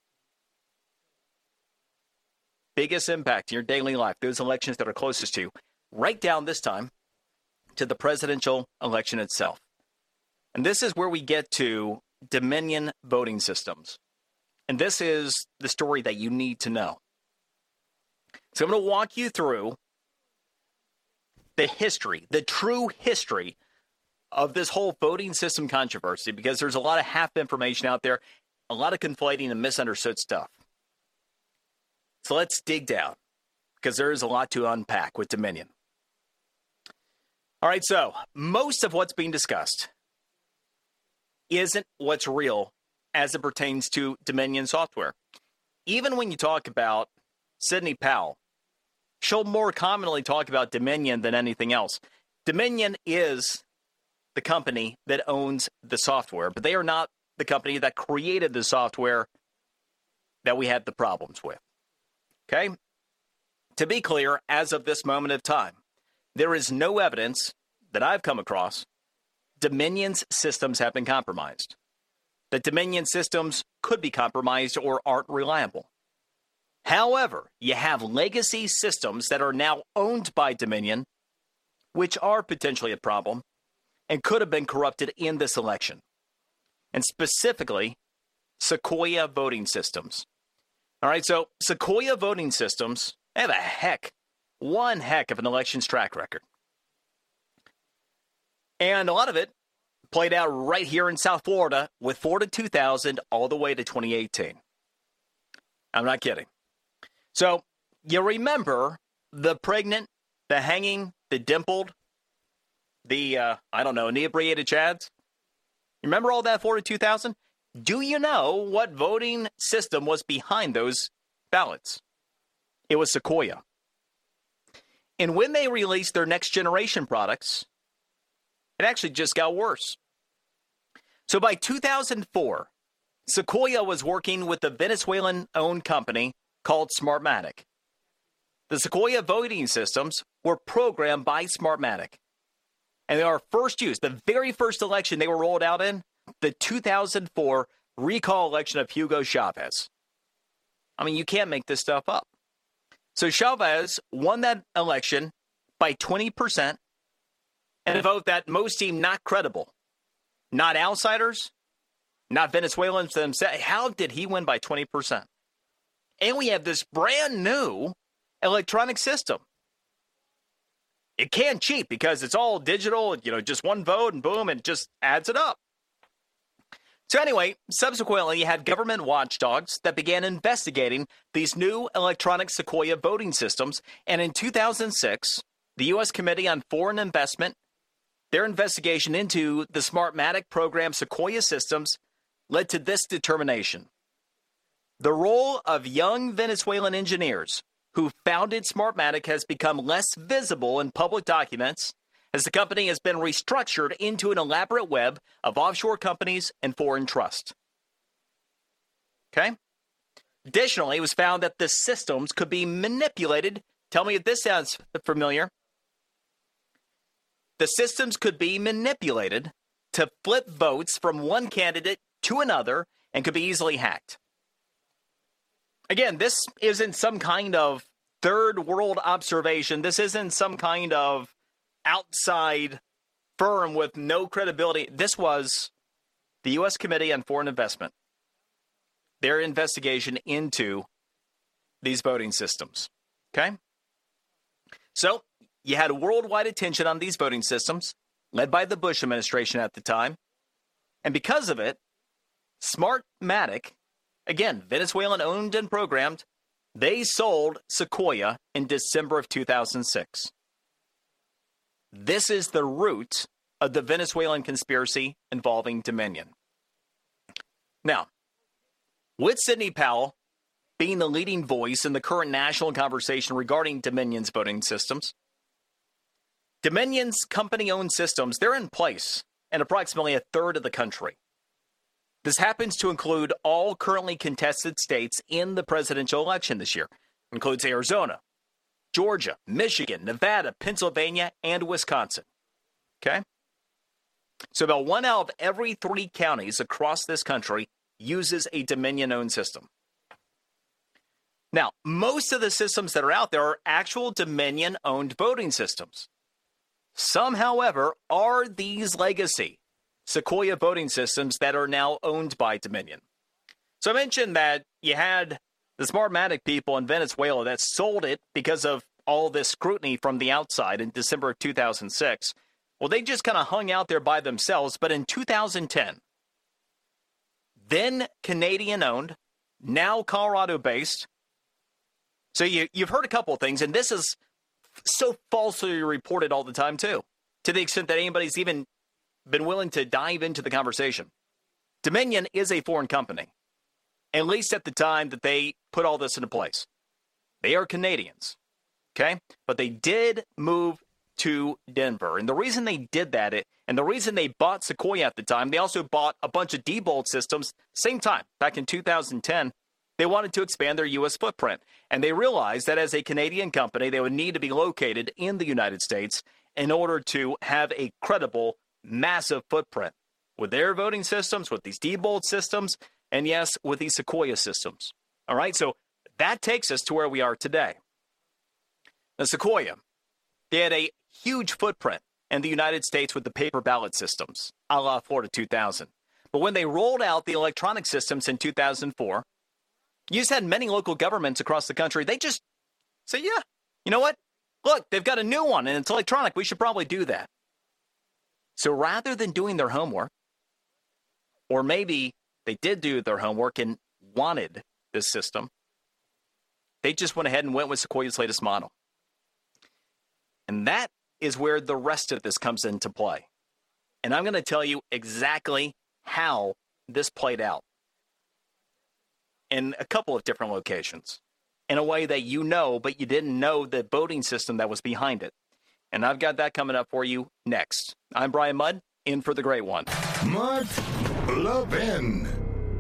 Biggest impact in your daily life, those elections that are closest to you, right down this time to the presidential election itself. And this is where we get to Dominion voting systems. And this is the story that you need to know. So I'm going to walk you through the history, the true history of this whole voting system controversy, because there's a lot of half information out there, a lot of conflating and misunderstood stuff. So let's dig down, because there is a lot to unpack with Dominion. All right, so most of what's being discussed isn't what's real as it pertains to Dominion software. Even when you talk about Sidney Powell, she'll more commonly talk about Dominion than anything else. Dominion is the company that owns the software, but they are not the company that created the software that we had the problems with. Okay? To be clear, as of this moment of time, there is no evidence that I've come across Dominion's systems have been compromised. That Dominion systems could be compromised or aren't reliable. However, you have legacy systems that are now owned by Dominion, which are potentially a problem and could have been corrupted in this election. And specifically, Sequoia voting systems. All right, so Sequoia voting systems have one heck of an elections track record. And a lot of it played out right here in South Florida with Florida 2000 all the way to 2018. I'm not kidding. So you remember the pregnant, the hanging, the dimpled, the, inebriated chads? You remember all that Florida 2000? Do you know what voting system was behind those ballots? It was Sequoia. And when they released their next generation products, it actually just got worse. So by 2004, Sequoia was working with a Venezuelan-owned company called Smartmatic. The Sequoia voting systems were programmed by Smartmatic. And they are first used, the very first election they were rolled out in, the 2004 recall election of Hugo Chavez. I mean, you can't make this stuff up. So Chavez won that election by 20%, and a vote that most deem not credible. Not outsiders, not Venezuelans themselves. How did he win by 20%? And we have this brand new electronic system. It can't cheat because it's all digital, just one vote and boom, it just adds it up. So anyway, subsequently, you had government watchdogs that began investigating these new electronic Sequoia voting systems. And in 2006, the U.S. Committee on Foreign Investment, their investigation into the Smartmatic program Sequoia systems led to this determination. The role of young Venezuelan engineers who founded Smartmatic has become less visible in public documents as the company has been restructured into an elaborate web of offshore companies and foreign trusts. Okay? Additionally, it was found that the systems could be manipulated. Tell me if this sounds familiar. The systems could be manipulated to flip votes from one candidate to another and could be easily hacked. Again, this isn't some kind of third world observation. This isn't some kind of outside firm with no credibility. This was the U.S. Committee on Foreign Investment, their investigation into these voting systems. Okay? So you had worldwide attention on these voting systems, led by the Bush administration at the time. And because of it, Smartmatic, again, Venezuelan owned and programmed, they sold Sequoia in December of 2006. This is the root of the Venezuelan conspiracy involving Dominion. Now, with Sidney Powell being the leading voice in the current national conversation regarding Dominion's voting systems, Dominion's company-owned systems, they're in place in approximately a third of the country. This happens to include all currently contested states in the presidential election this year. It includes Arizona, Georgia, Michigan, Nevada, Pennsylvania, and Wisconsin. Okay? So about 1 out of every 3 counties across this country uses a Dominion-owned system. Now, most of the systems that are out there are actual Dominion-owned voting systems. Some, however, are these legacy Sequoia voting systems that are now owned by Dominion. So I mentioned that you had the Smartmatic people in Venezuela that sold it because of all this scrutiny from the outside in December of 2006. Well, they just kind of hung out there by themselves. But in 2010, then Canadian-owned, now Colorado-based. So you've heard a couple of things, and this is so falsely reported all the time, too, to the extent that anybody's even been willing to dive into the conversation. Dominion is a foreign company, at least at the time that they put all this into place. They are Canadians, okay? But they did move to Denver. And the reason they did that, and the reason they bought Sequoia at the time, they also bought a bunch of Diebold systems, same time, back in 2010. They wanted to expand their U.S. footprint. And they realized that as a Canadian company, they would need to be located in the United States in order to have a credible, massive footprint with their voting systems, with these Diebold systems, and yes, with these Sequoia systems. All right, so that takes us to where we are today. The Sequoia, they had a huge footprint in the United States with the paper ballot systems, a la Florida 2000. But when they rolled out the electronic systems in 2004, you just had many local governments across the country. They just say, yeah, you know what? Look, they've got a new one, and it's electronic. We should probably do that. So rather than doing their homework, or maybe they did do their homework and wanted this system, they just went ahead and went with Sequoia's latest model. And that is where the rest of this comes into play. And I'm going to tell you exactly how this played out in a couple of different locations, in a way that you know, but you didn't know the voting system that was behind it. And I've got that coming up for you next. I'm Brian Mudd, in for the great one. Mark Levin.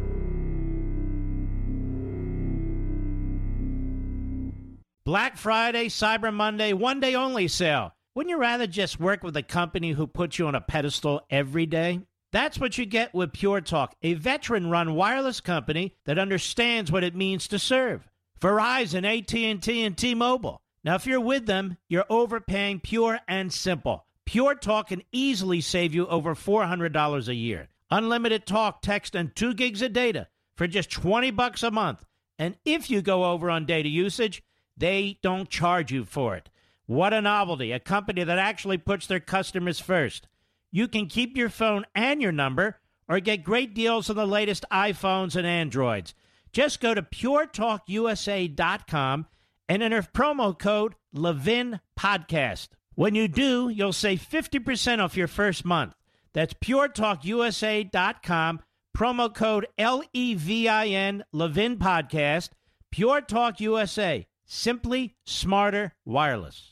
Black Friday, Cyber Monday, one day only sale. Wouldn't you rather just work with a company who puts you on a pedestal every day? That's what you get with Pure Talk, a veteran-run wireless company that understands what it means to serve. Verizon, AT&T, and T-Mobile. Now, if you're with them, you're overpaying pure and simple. Pure Talk can easily save you over $400 a year. Unlimited talk, text, and 2 gigs of data for just $20 a month. And if you go over on data usage, they don't charge you for it. What a novelty, a company that actually puts their customers first. You can keep your phone and your number or get great deals on the latest iPhones and Androids. Just go to puretalkusa.com and enter promo code Levin Podcast. When you do, you'll save 50% off your first month. That's puretalkusa.com, promo code LEVIN, Levin Podcast. Pure Talk USA, simply smarter wireless.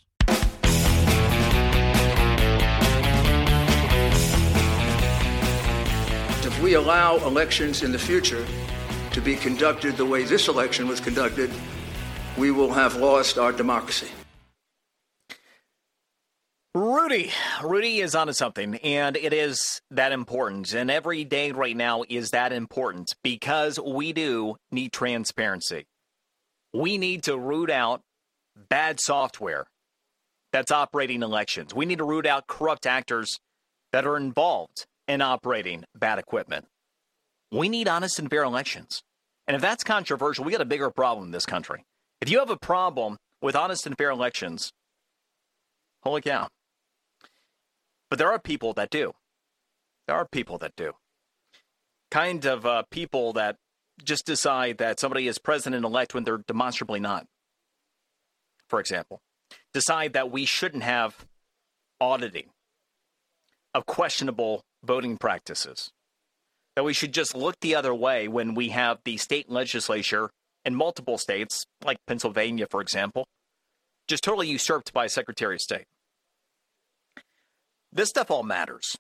If we allow elections in the future to be conducted the way this election was conducted, we will have lost our democracy. Rudy is onto something, and it is that important. And every day right now is that important because we do need transparency. We need to root out bad software that's operating elections. We need to root out corrupt actors that are involved in operating bad equipment. We need honest and fair elections. And if that's controversial, we got a bigger problem in this country. If you have a problem with honest and fair elections, holy cow. But there are people that do. There are people that do. Kind of people that just decide that somebody is president-elect when they're demonstrably not. For example, decide that we shouldn't have auditing of questionable voting practices. That we should just look the other way when we have the state legislature in multiple states, like Pennsylvania, for example, just totally usurped by a Secretary of State. This stuff all matters.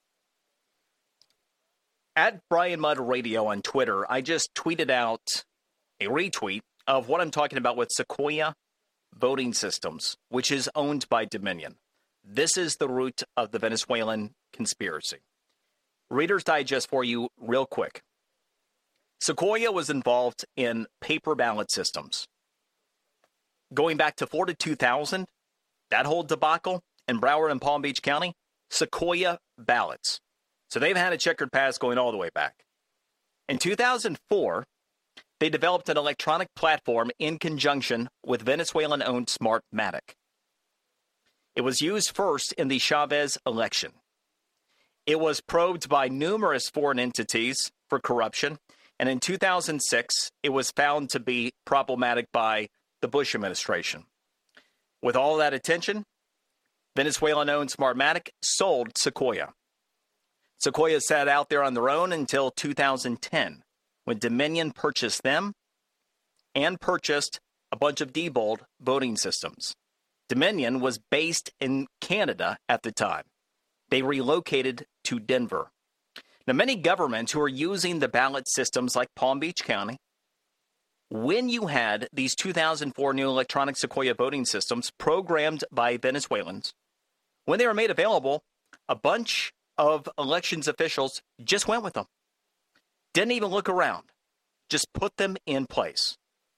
At Brian Mudd Radio on Twitter, I just tweeted out a retweet of what I'm talking about with Sequoia Voting Systems, which is owned by Dominion. This is the root of the Venezuelan conspiracy. Reader's Digest for you real quick. Sequoia was involved in paper ballot systems. Going back to Florida 2000, that whole debacle in Broward and Palm Beach County, Sequoia ballots. So they've had a checkered past going all the way back. In 2004, they developed an electronic platform in conjunction with Venezuelan-owned Smartmatic. It was used first in the Chavez election. It was probed by numerous foreign entities for corruption, and in 2006, it was found to be problematic by the Bush administration. With all that attention, Venezuelan-owned Smartmatic sold Sequoia. Sequoia sat out there on their own until 2010, when Dominion purchased them and purchased a bunch of Diebold voting systems. Dominion was based in Canada at the time. They relocated to Denver. Now, many governments who are using the ballot systems like Palm Beach County, when you had these 2004 new electronic Sequoia voting systems programmed by Venezuelans, when they were made available, a bunch of elections officials just went with them. Didn't even look around. Just put them in place.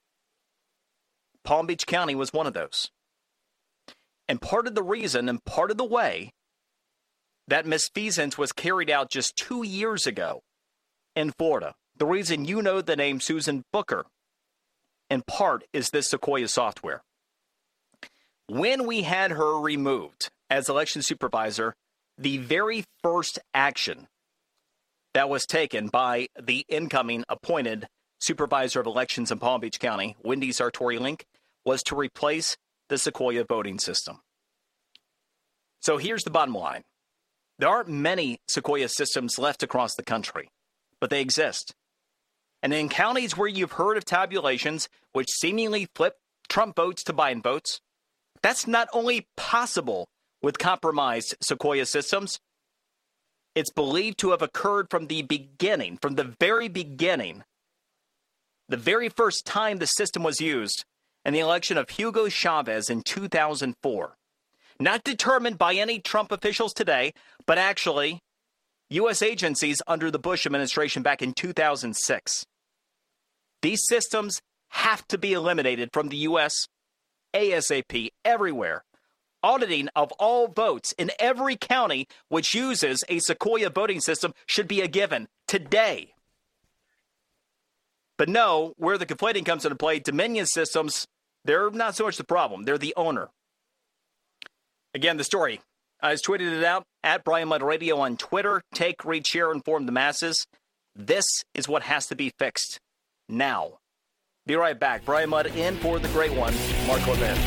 Palm Beach County was one of those. And part of the reason and part of the way that misfeasance was carried out just 2 years ago in Florida, the reason you know the name Susan Booker, in part, is this Sequoia software. When we had her removed as election supervisor, the very first action that was taken by the incoming appointed supervisor of elections in Palm Beach County, Wendy Sartori-Link, was to replace the Sequoia voting system. So here's the bottom line. There aren't many Sequoia systems left across the country, but they exist. And in counties where you've heard of tabulations which seemingly flip Trump votes to Biden votes, that's not only possible with compromised Sequoia systems, it's believed to have occurred from the beginning, from the very beginning, the very first time the system was used in the election of Hugo Chavez in 2004. Not determined by any Trump officials today, but actually U.S. agencies under the Bush administration back in 2006. These systems have to be eliminated from the U.S. ASAP everywhere. Auditing of all votes in every county which uses a Sequoia voting system should be a given today. But no, where the conflating comes into play, Dominion systems, they're not so much the problem. They're the owner. Again, the story. I just tweeted it out at Brian Mudd Radio on Twitter. Take, read, share, inform the masses. This is what has to be fixed now. Be right back. Brian Mudd in for the great one, Mark Corbett.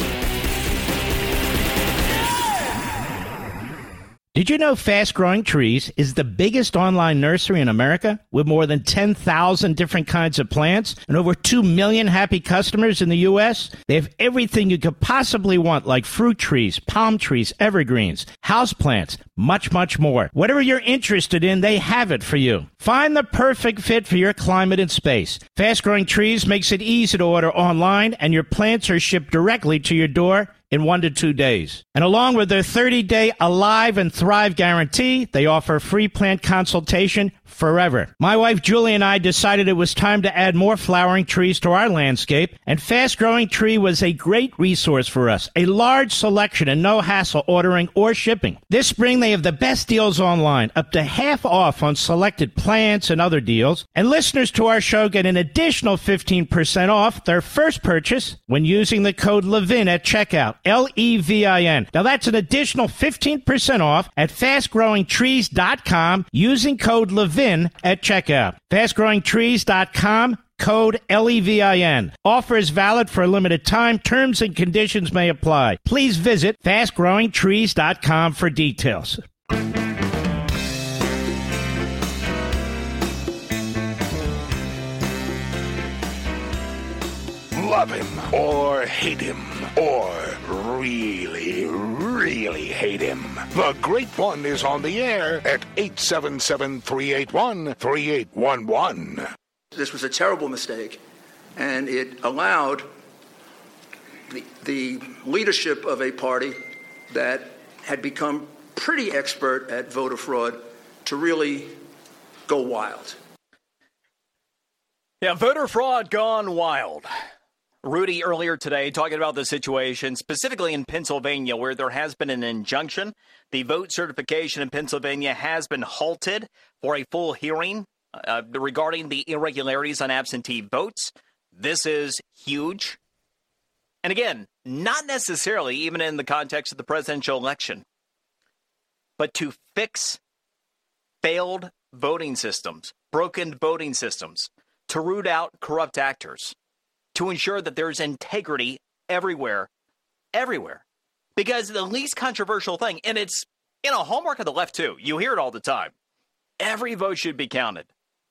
Did you know Fast Growing Trees is the biggest online nursery in America with more than 10,000 different kinds of plants and over 2 million happy customers in the U.S.? They have everything you could possibly want, like fruit trees, palm trees, evergreens, houseplants, much, much more. Whatever you're interested in, they have it for you. Find the perfect fit for your climate and space. Fast Growing Trees makes it easy to order online, and your plants are shipped directly to your door in 1 to 2 days. And along with their 30-day Alive and Thrive guarantee, they offer free plant consultation forever. My wife Julie and I decided it was time to add more flowering trees to our landscape, and Fast Growing Tree was a great resource for us. A large selection and no hassle ordering or shipping. This spring they have the best deals online, up to half off on selected plants and other deals. And listeners to our show get an additional 15% off their first purchase when using the code LEVIN at checkout. LEVIN. Now that's an additional 15% off at fastgrowingtrees.com using code LEVIN at checkout. Fastgrowingtrees.com, code LEVIN. Offer is valid for a limited time. Terms and conditions may apply. Please visit fastgrowingtrees.com for details. Love him or hate him or really, really hate him. The Great One is on the air at 877-381-3811. This was a terrible mistake, and it allowed the leadership of a party that had become pretty expert at voter fraud to really go wild. Yeah, voter fraud gone wild. Rudy earlier today talking about the situation specifically in Pennsylvania where there has been an injunction. The vote certification in Pennsylvania has been halted for a full hearing regarding the irregularities on absentee votes. This is huge. And again, not necessarily even in the context of the presidential election, but to fix failed voting systems, broken voting systems, to root out corrupt actors, to ensure that there's integrity everywhere. Because the least controversial thing, and it's, hallmark of the left too, you hear it all the time, every vote should be counted.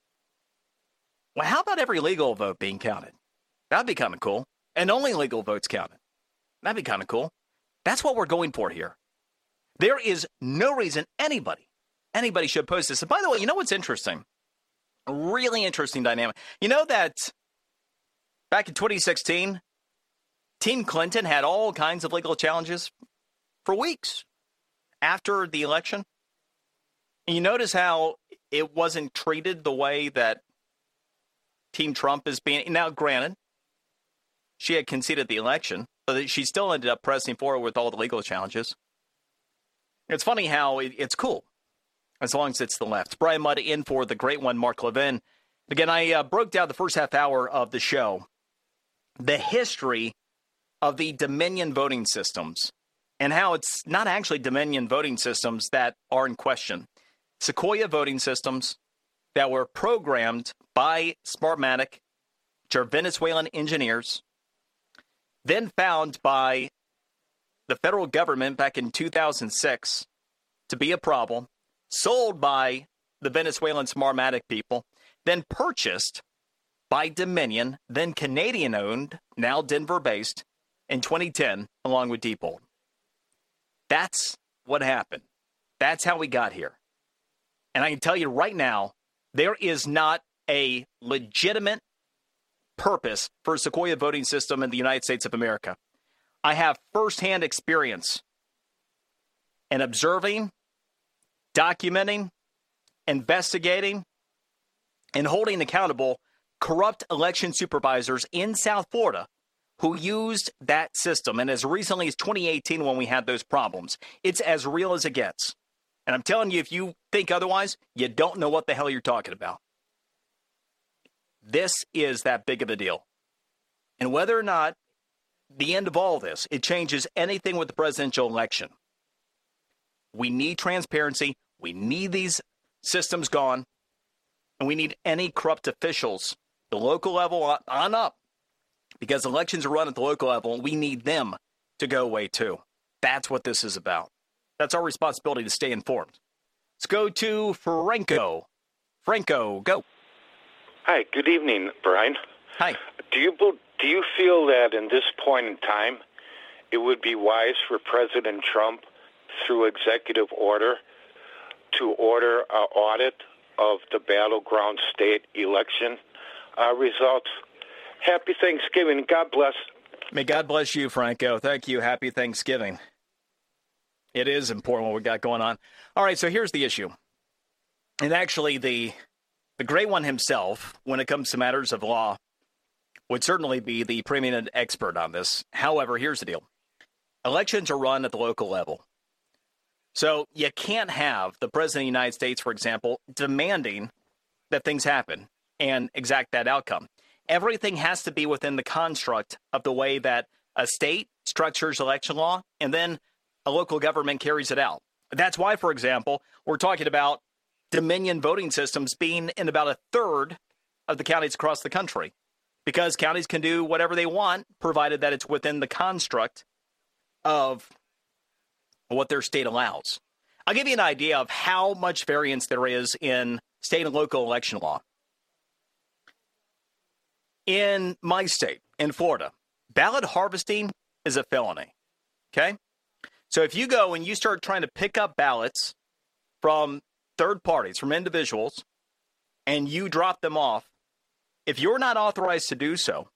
Well, how about every legal vote being counted? That'd be kind of cool. And only legal votes counted. That'd be kind of cool. That's what we're going for here. There is no reason anybody should oppose this. And by the way, you know what's interesting? A really interesting dynamic. You know that back in 2016, Team Clinton had all kinds of legal challenges for weeks after the election. And you notice how it wasn't treated the way that Team Trump is being. Now, granted, she had conceded the election, but she still ended up pressing forward with all the legal challenges. It's funny how it's cool, as long as it's the left. Brian Mudd in for the great one, Mark Levin. Again, I broke down the first half hour of the show, the history of the Dominion voting systems and how it's not actually Dominion voting systems that are in question. Sequoia voting systems that were programmed by Smartmatic, which are Venezuelan engineers, then found by the federal government back in 2006 to be a problem, sold by the Venezuelan Smartmatic people, then purchased by Dominion, then Canadian-owned, now Denver-based, in 2010, along with Diebold. That's what happened. That's how we got here. And I can tell you right now, there is not a legitimate purpose for a Sequoia voting system in the United States of America. I have firsthand experience in observing, documenting, investigating, and holding accountable corrupt election supervisors in South Florida who used that system. And as recently as 2018, when we had those problems, it's as real as it gets. And I'm telling you, if you think otherwise, you don't know what the hell you're talking about. This is that big of a deal. And whether or not the end of all this, it changes anything with the presidential election. We need transparency. We need these systems gone. And we need any corrupt officials, the local level on up, because elections are run at the local level, and we need them to go away too. That's what this is about. That's our responsibility to stay informed. Let's go to Franco. Franco, go. Hi, good evening, Brian. Hi. Do you feel that in this point in time, it would be wise for President Trump, through executive order, to order an audit of the battleground state election results? Happy Thanksgiving. God bless. May God bless you, Franco. Thank you. Happy Thanksgiving. It is important what we got going on. All right, so here's the issue. And actually, the great one himself, when it comes to matters of law, would certainly be the preeminent expert on this. However, here's the deal. Elections are run at the local level. So you can't have the President of the United States, for example, demanding that things happen and exact that outcome. Everything has to be within the construct of the way that a state structures election law, and then a local government carries it out. That's why, for example, we're talking about Dominion voting systems being in about a third of the counties across the country, because counties can do whatever they want, provided that it's within the construct of what their state allows. I'll give you an idea of how much variance there is in state and local election law. In my state, in Florida, ballot harvesting is a felony, okay? So if you go and you start trying to pick up ballots from third parties, from individuals, and you drop them off, if you're not authorized to do so,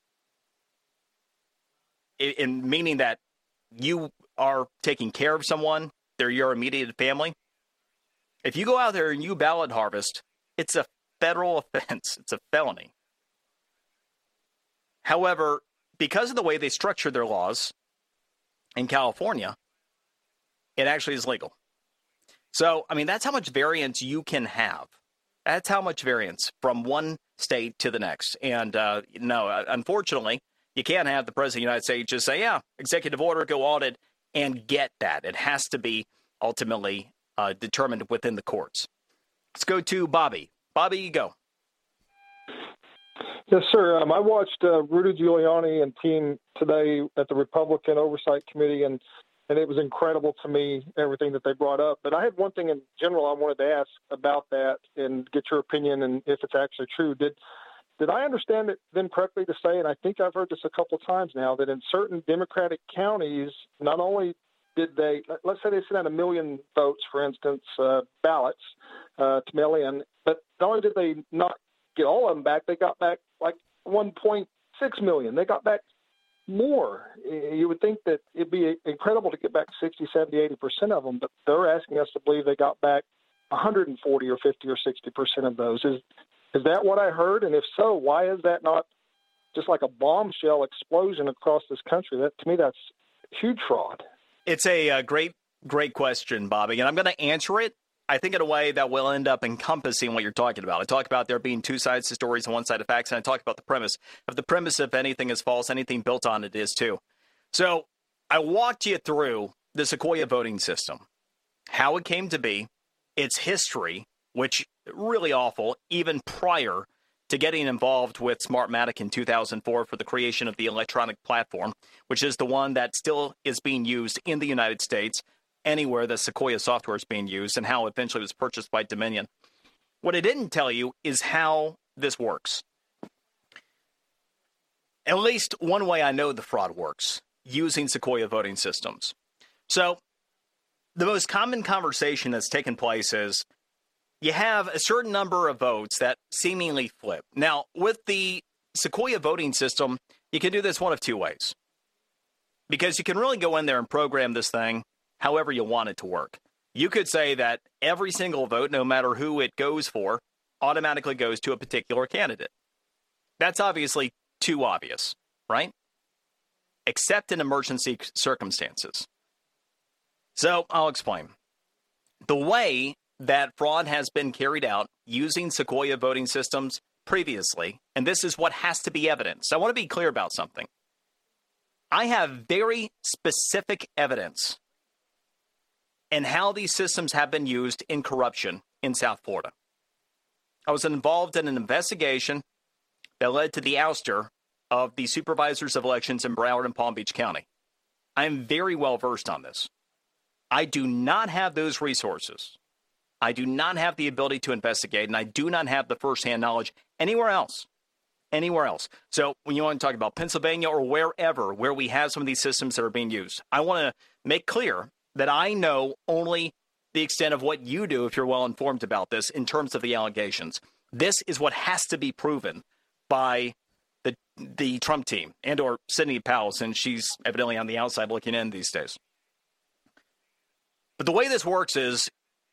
in meaning that you are taking care of someone, they're your immediate family, if you go out there and you ballot harvest, it's a federal offense. It's a felony. However, because of the way they structure their laws in California, it actually is legal. So, I mean, that's how much variance you can have. That's how much variance from one state to the next. And no, unfortunately, you can't have the President of the United States just say, yeah, executive order, go audit, and get that. It has to be ultimately determined within the courts. Let's go to Bobby. Bobby, you go. Yes, sir. I watched Rudy Giuliani and team today at the Republican Oversight Committee, and it was incredible to me, everything that they brought up. But I had one thing in general I wanted to ask about that and get your opinion and if it's actually true. Did I understand it then correctly to say, and I think I've heard this a couple of times now, that in certain Democratic counties, not only did they, let's say they sent out 1 million votes, for instance, ballots to mail in, but not only did they not get all of them back, they got back like 1.6 million. They got back more. You would think that it'd be incredible to get back 60, 70, 80% of them, but they're asking us to believe they got back 140 or 50 or 60% of those. Is that what I heard? And if so, why is that not just like a bombshell explosion across this country? That, to me, that's huge fraud. It's a great question, Bobby, and I'm going to answer it, I think, in a way that will end up encompassing what you're talking about. I talk about there being two sides to stories and one side of facts, and I talk about the premise. If anything is false, anything built on it is too. So I walked you through the Sequoia voting system, how it came to be, its history, which really awful, even prior to getting involved with Smartmatic in 2004 for the creation of the electronic platform, which is the one that still is being used in the United States, anywhere the Sequoia software is being used, and how eventually it was purchased by Dominion. What it didn't tell you is how this works. At least one way I know the fraud works, using Sequoia voting systems. So the most common conversation that's taken place is you have a certain number of votes that seemingly flip. Now, with the Sequoia voting system, you can do this one of two ways, because you can really go in there and program this thing however you want it to work. You could say that every single vote, no matter who it goes for, automatically goes to a particular candidate. That's obviously too obvious, right? Except in emergency circumstances. So I'll explain. The way that fraud has been carried out using Sequoia voting systems previously, and this is what has to be evidenced. I want to be clear about something. I have very specific evidence in how these systems have been used in corruption in South Florida. I was involved in an investigation that led to the ouster of the supervisors of elections in Broward and Palm Beach County. I am very well versed on this. I do not have those resources. I do not have the ability to investigate, and I do not have the firsthand knowledge anywhere else. So when you want to talk about Pennsylvania or wherever, where we have some of these systems that are being used, I want to make clear that I know only the extent of what you do if you're well informed about this in terms of the allegations. This is what has to be proven by the Trump team and or Sidney Powell, since she's evidently on the outside looking in these days. But the way this works is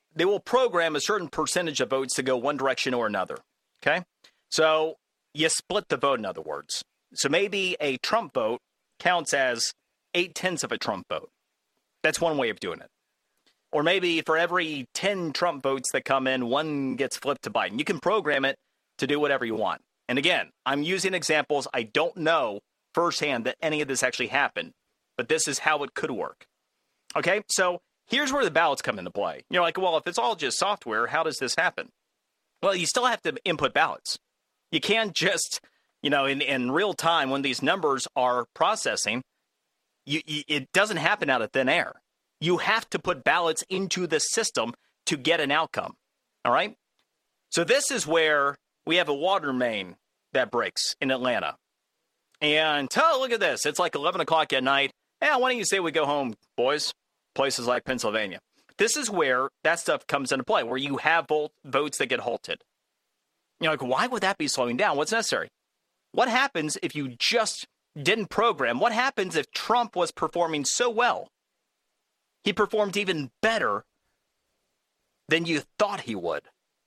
they will program a certain percentage of votes to go one direction or another. Okay? So you split the vote, in other words. So maybe a Trump vote counts as 0.8 of a Trump vote. That's one way of doing it. Or maybe for every 10 Trump votes that come in, one gets flipped to Biden. You can program it to do whatever you want. And again, I'm using examples. I don't know firsthand that any of this actually happened, but this is how it could work. Okay, so here's where the ballots come into play. You're like, well, if it's all just software, how does this happen? Well, you still have to input ballots. You can't just, in real time when these numbers are processing, it doesn't happen out of thin air. You have to put ballots into the system to get an outcome. All right? So this is where we have a water main that breaks in Atlanta. And look at this. It's like 11 o'clock at night. Why don't you say we go home, boys? Places like Pennsylvania. This is where that stuff comes into play, where you have votes that get halted. You're like, why would that be slowing down? What's necessary? What happens if you just didn't program? What happens if Trump was performing so well? He performed even better than you thought he would.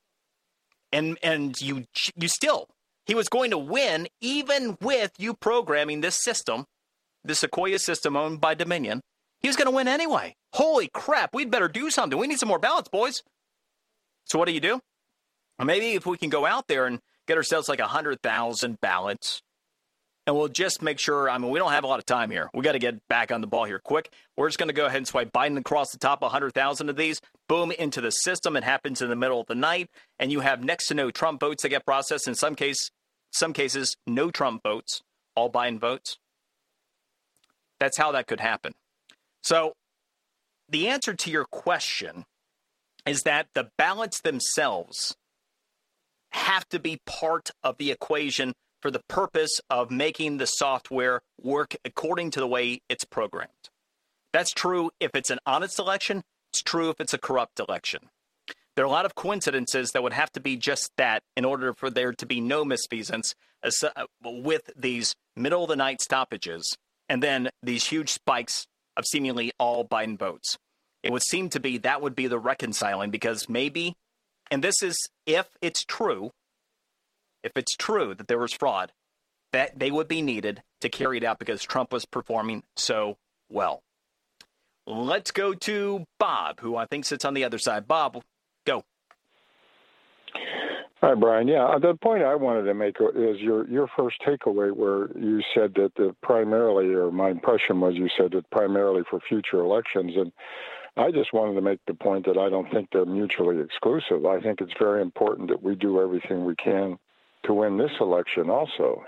And you still, he was going to win even with you programming this system, the Sequoia system owned by Dominion. He was going to win anyway. Holy crap, we'd better do something. We need some more ballots, boys. So what do? Well, maybe if we can go out there and get ourselves like 100,000 ballots, and we'll just make sure, we don't have a lot of time here. We got to get back on the ball here quick. We're just going to go ahead and swipe Biden across the top, 100,000 of these, boom, into the system. It happens in the middle of the night, and you have next to no Trump votes that get processed. In some cases, no Trump votes, all Biden votes. That's how that could happen. So the answer to your question is that the ballots themselves have to be part of the equation for the purpose of making the software work according to the way it's programmed. That's true if it's an honest election. It's true if it's a corrupt election. There are a lot of coincidences that would have to be just that in order for there to be no misfeasance with these middle-of-the-night stoppages and then these huge spikes of seemingly all Biden votes. It would seem to be that would be the reconciling, because maybe, and this is if it's true that there was fraud, that they would be needed to carry it out because Trump was performing so well. Let's go to Bob, who I think sits on the other side. Bob, go. Hi, Brian. Yeah, the point I wanted to make is your first takeaway, where you said that primarily, or my impression was you said that primarily for future elections, and I just wanted to make the point that I don't think they're mutually exclusive. I think it's very important that we do everything we can to win this election also,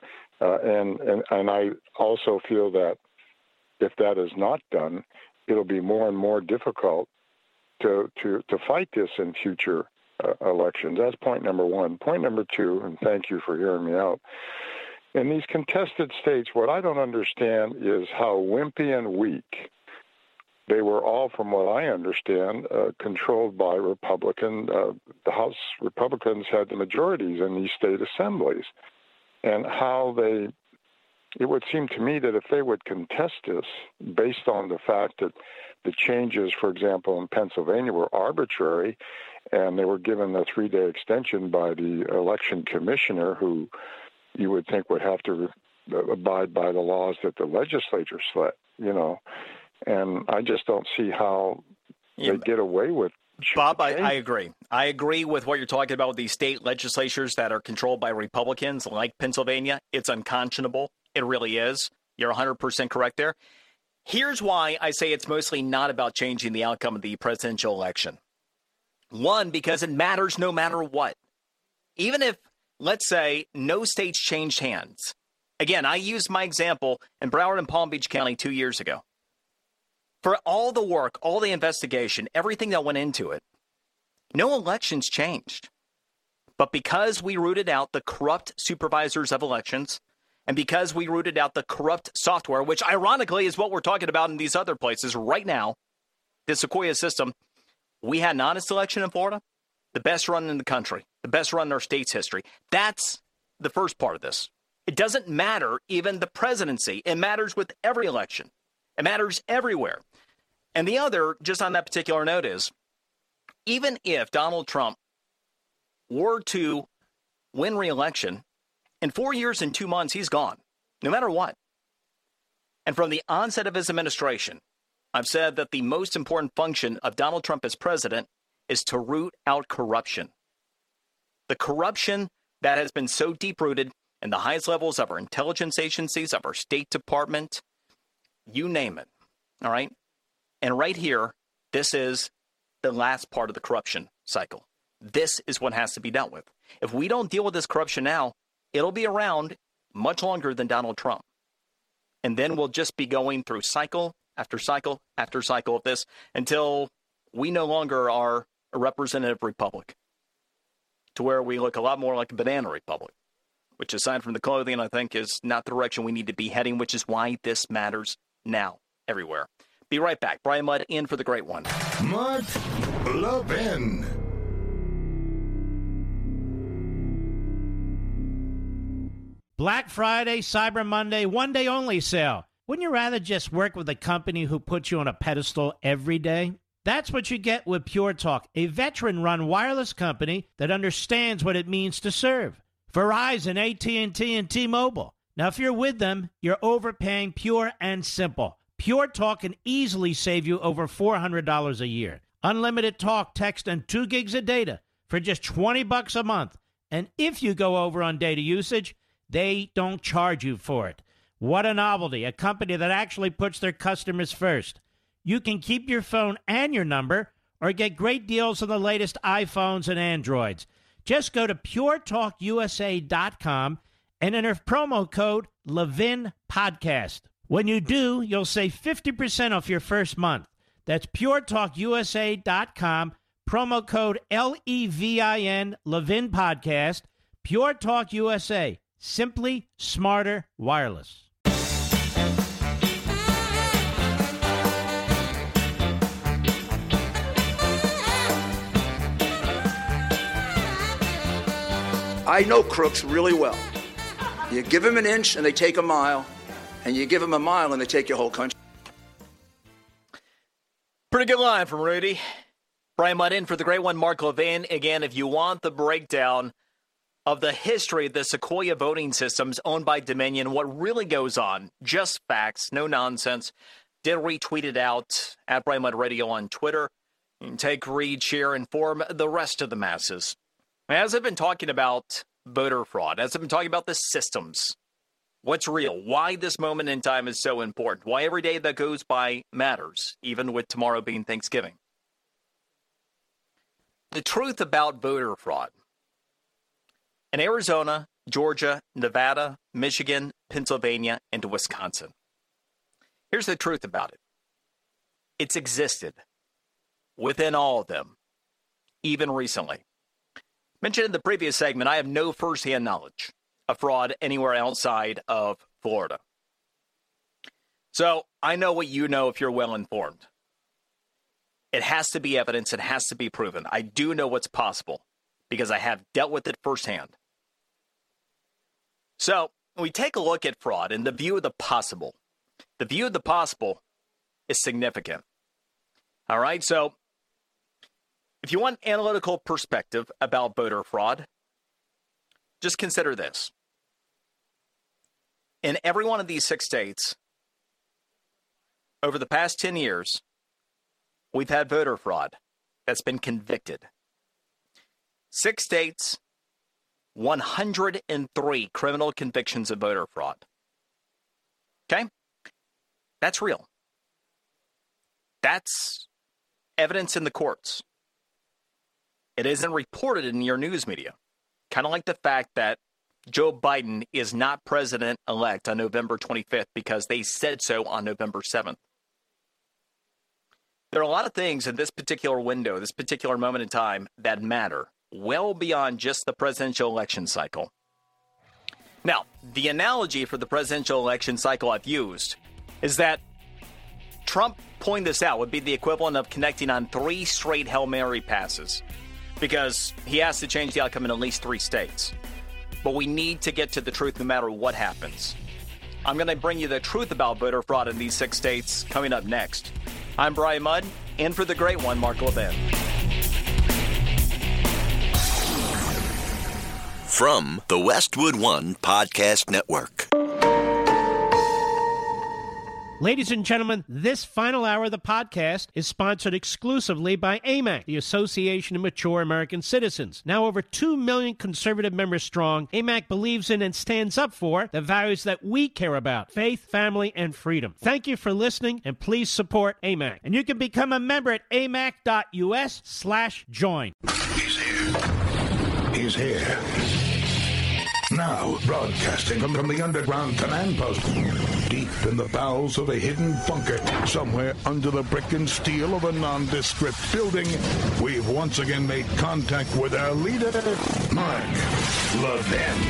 and I also feel that if that is not done, it'll be more and more difficult to fight this in future elections. That's point number one. Point number two, and thank you for hearing me out. In these contested states, what I don't understand is how wimpy and weak they were all, from what I understand, controlled by Republican. The House Republicans had the majorities in these state assemblies. And how it would seem to me that if they would contest this based on the fact that the changes, for example, in Pennsylvania were arbitrary, and they were given a 3-day extension by the election commissioner, who you would think would have to abide by the laws that the legislature set, and I just don't see how they get away with. Bob, I agree. I agree with what you're talking about with these state legislatures that are controlled by Republicans, like Pennsylvania. It's unconscionable. It really is. You're 100% correct there. Here's why I say it's mostly not about changing the outcome of the presidential election. One, because it matters no matter what. Even if, let's say, no states changed hands. Again, I used my example in Broward and Palm Beach County 2 years ago. For all the work, all the investigation, everything that went into it, no elections changed. But because we rooted out the corrupt supervisors of elections, and because we rooted out the corrupt software, which ironically is what we're talking about in these other places right now, the Sequoia system, we had an honest election in Florida, the best run in the country, the best run in our state's history. That's the first part of this. It doesn't matter even the presidency. It matters with every election. It matters everywhere. And the other, just on that particular note, is even if Donald Trump were to win re-election, in 4 years and 2 months, he's gone, no matter what. And from the onset of his administration, I've said that the most important function of Donald Trump as president is to root out corruption. The corruption that has been so deep-rooted in the highest levels of our intelligence agencies, of our State Department, you name it, all right? And right here, this is the last part of the corruption cycle. This is what has to be dealt with. If we don't deal with this corruption now, it'll be around much longer than Donald Trump. And then we'll just be going through cycle after cycle after cycle of this until we no longer are a representative republic, to where we look a lot more like a banana republic, which aside from the clothing, I think is not the direction we need to be heading, which is why this matters now everywhere. Be right back. Brian Mudd in for the great one. Mark Levin. Black Friday, Cyber Monday, one day only sale. Wouldn't you rather just work with a company who puts you on a pedestal every day? That's what you get with Pure Talk, a veteran-run wireless company that understands what it means to serve. Verizon, AT&T, and T-Mobile. Now, if you're with them, you're overpaying pure and simple. Pure Talk can easily save you over $400 a year. Unlimited talk, text, and 2 gigs of data for just $20 a month. And if you go over on data usage, they don't charge you for it. What a novelty, a company that actually puts their customers first. You can keep your phone and your number or get great deals on the latest iPhones and Androids. Just go to puretalkusa.com and enter promo code Levin Podcast. When you do, you'll save 50% off your first month. That's puretalkusa.com, promo code LEVIN, Levin Podcast. Pure Talk USA. Simply smarter wireless. I know crooks really well. You give them an inch and they take a mile, and you give them a mile and they take your whole country. Pretty good line from Rudy. Brian Mudd in for the great one, Mark Levin. Again, if you want the breakdown of the history of the Sequoia voting systems owned by Dominion, what really goes on, just facts, no nonsense, did retweet it out at Brian Mudd Radio on Twitter. You can take, read, share, inform the rest of the masses. As I've been talking about voter fraud, as I've been talking about the systems, what's real, why this moment in time is so important, why every day that goes by matters, even with tomorrow being Thanksgiving. The truth about voter fraud. In Arizona, Georgia, Nevada, Michigan, Pennsylvania, and Wisconsin. Here's the truth about it. It's existed within all of them, even recently. Mentioned in the previous segment, I have no firsthand knowledge of fraud anywhere outside of Florida. So I know what you know if you're well informed. It has to be evidence. It has to be proven. I do know what's possible because I have dealt with it firsthand. So when we take a look at fraud and the view of the possible, the view of the possible is significant. All right, so if you want analytical perspective about voter fraud, just consider this. In every one of these 6 states, over the past 10 years, we've had voter fraud that's been convicted. 6 states, 103 criminal convictions of voter fraud. Okay? That's real. That's evidence in the courts. It isn't reported in your news media. Kind of like the fact that Joe Biden is not president-elect on November 25th because they said so on November 7th. There are a lot of things in this particular window, this particular moment in time, that matter well beyond just the presidential election cycle. Now, the analogy for the presidential election cycle I've used is that Trump pointing this out would be the equivalent of connecting on 3 straight Hail Mary passes because he has to change the outcome in at least 3 states. But we need to get to the truth no matter what happens. I'm going to bring you the truth about voter fraud in these 6 states coming up next. I'm Brian Mudd, in for the great one, Mark Levin. From the Westwood One Podcast Network. Ladies and gentlemen, this final hour of the podcast is sponsored exclusively by AMAC, the Association of Mature American Citizens. Now over 2 million conservative members strong, AMAC believes in and stands up for the values that we care about: faith, family, and freedom. Thank you for listening, and please support AMAC. And you can become a member at amac.us/join. He's here. Now, broadcasting from the underground command post, deep in the bowels of a hidden bunker, somewhere under the brick and steel of a nondescript building, we've once again made contact with our leader, Mark Levin.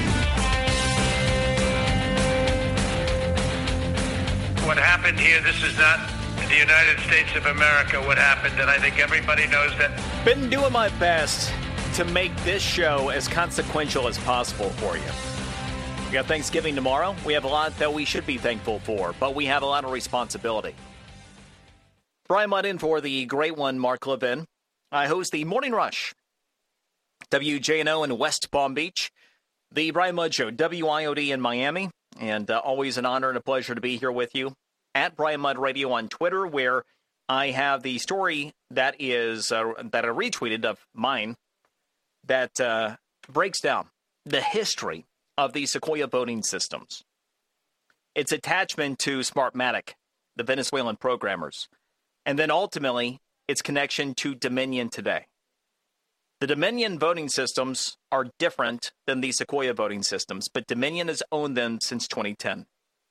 What happened here, this is not the United States of America, what happened, and I think everybody knows that. Been doing my best to make this show as consequential as possible for you. We got Thanksgiving tomorrow. We have a lot that we should be thankful for, but we have a lot of responsibility. Brian Mudd in for the great one, Mark Levin. I host the Morning Rush, WJNO in West Palm Beach, the Brian Mudd Show, WIOD in Miami, and always an honor and a pleasure to be here with you. At Brian Mudd Radio on Twitter, where I have the story that is that I retweeted of mine, that breaks down the history of the Sequoia voting systems, its attachment to Smartmatic, the Venezuelan programmers, and then ultimately its connection to Dominion today. The Dominion voting systems are different than the Sequoia voting systems, but Dominion has owned them since 2010.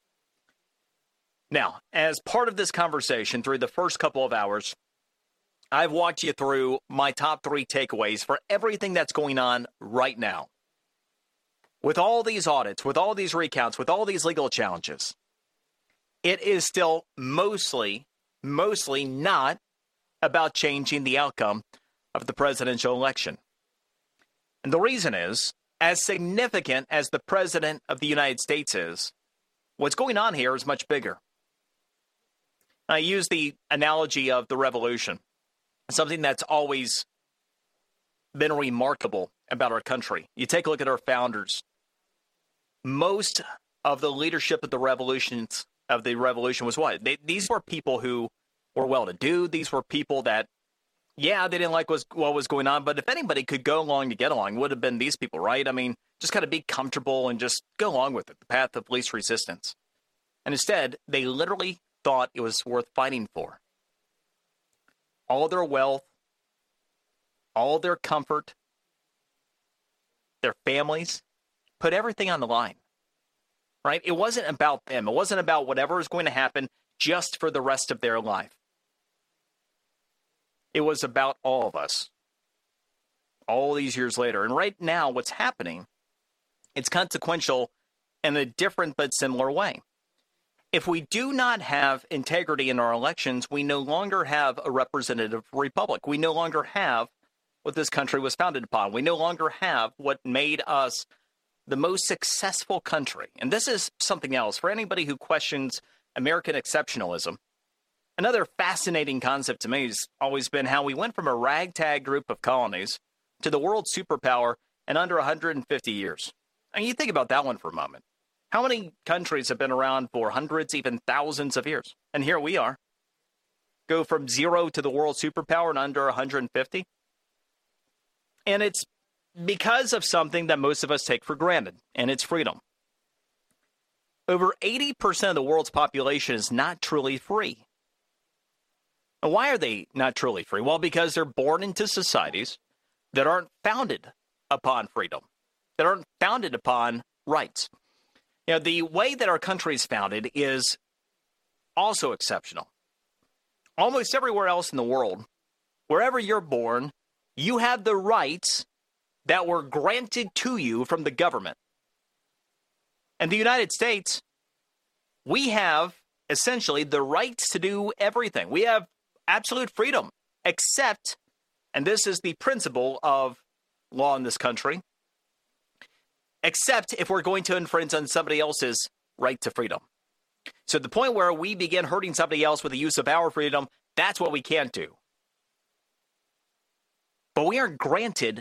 Now, as part of this conversation through the first couple of hours, I've walked you through my top 3 takeaways for everything that's going on right now. With all these audits, with all these recounts, with all these legal challenges, it is still mostly not about changing the outcome of the presidential election. And the reason is, as significant as the president of the United States is, what's going on here is much bigger. I use the analogy of the revolution. Something that's always been remarkable about our country. You take a look at our founders. Most of the leadership of the revolution was what? These were people who were well-to-do. These were people that, they didn't like what was going on, but if anybody could go along to get along, it would have been these people, right? I mean, just kind of be comfortable and just go along with it, the path of least resistance. And instead, they literally thought it was worth fighting for. All their wealth, all their comfort, their families, put everything on the line, right? It wasn't about them. It wasn't about whatever is going to happen just for the rest of their life. It was about all of us, all these years later. And right now, what's happening, it's consequential in a different but similar way. If we do not have integrity in our elections, we no longer have a representative republic. We no longer have what this country was founded upon. We no longer have what made us the most successful country. And this is something else. For anybody who questions American exceptionalism, another fascinating concept to me has always been how we went from a ragtag group of colonies to the world superpower in under 150 years. I mean, you think about that one for a moment. How many countries have been around for hundreds, even thousands of years? And here we are. Go from 0 to the world superpower in under 150. And it's because of something that most of us take for granted, and it's freedom. Over 80% of the world's population is not truly free. And why are they not truly free? Well, because they're born into societies that aren't founded upon freedom, that aren't founded upon rights. You know, the way that our country is founded is also exceptional. Almost everywhere else in the world, wherever you're born, you have the rights that were granted to you from the government. In the United States, we have essentially the rights to do everything. We have absolute freedom, except, and this is the principle of law in this country, except if we're going to infringe on somebody else's right to freedom. So the point where we begin hurting somebody else with the use of our freedom, that's what we can't do. But we aren't granted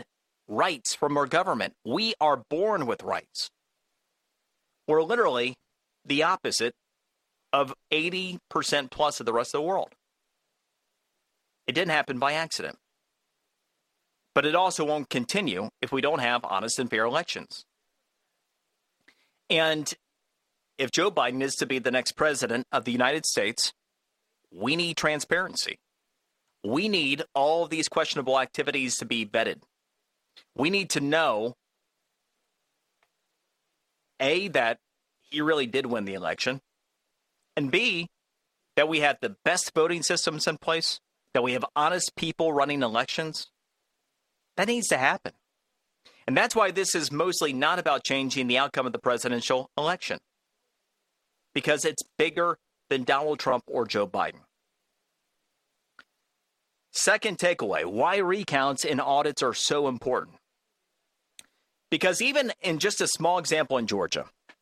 rights from our government. We are born with rights. We're literally the opposite of 80% plus of the rest of the world. It didn't happen by accident. But it also won't continue if we don't have honest and fair elections. And if Joe Biden is to be the next president of the United States, we need transparency. We need all of these questionable activities to be vetted. We need to know, A, that he really did win the election, and B, that we have the best voting systems in place, that we have honest people running elections. That needs to happen. And that's why this is mostly not about changing the outcome of the presidential election, because it's bigger than Donald Trump or Joe Biden. Second takeaway, why recounts and audits are so important. Because even in just a small example in Georgia,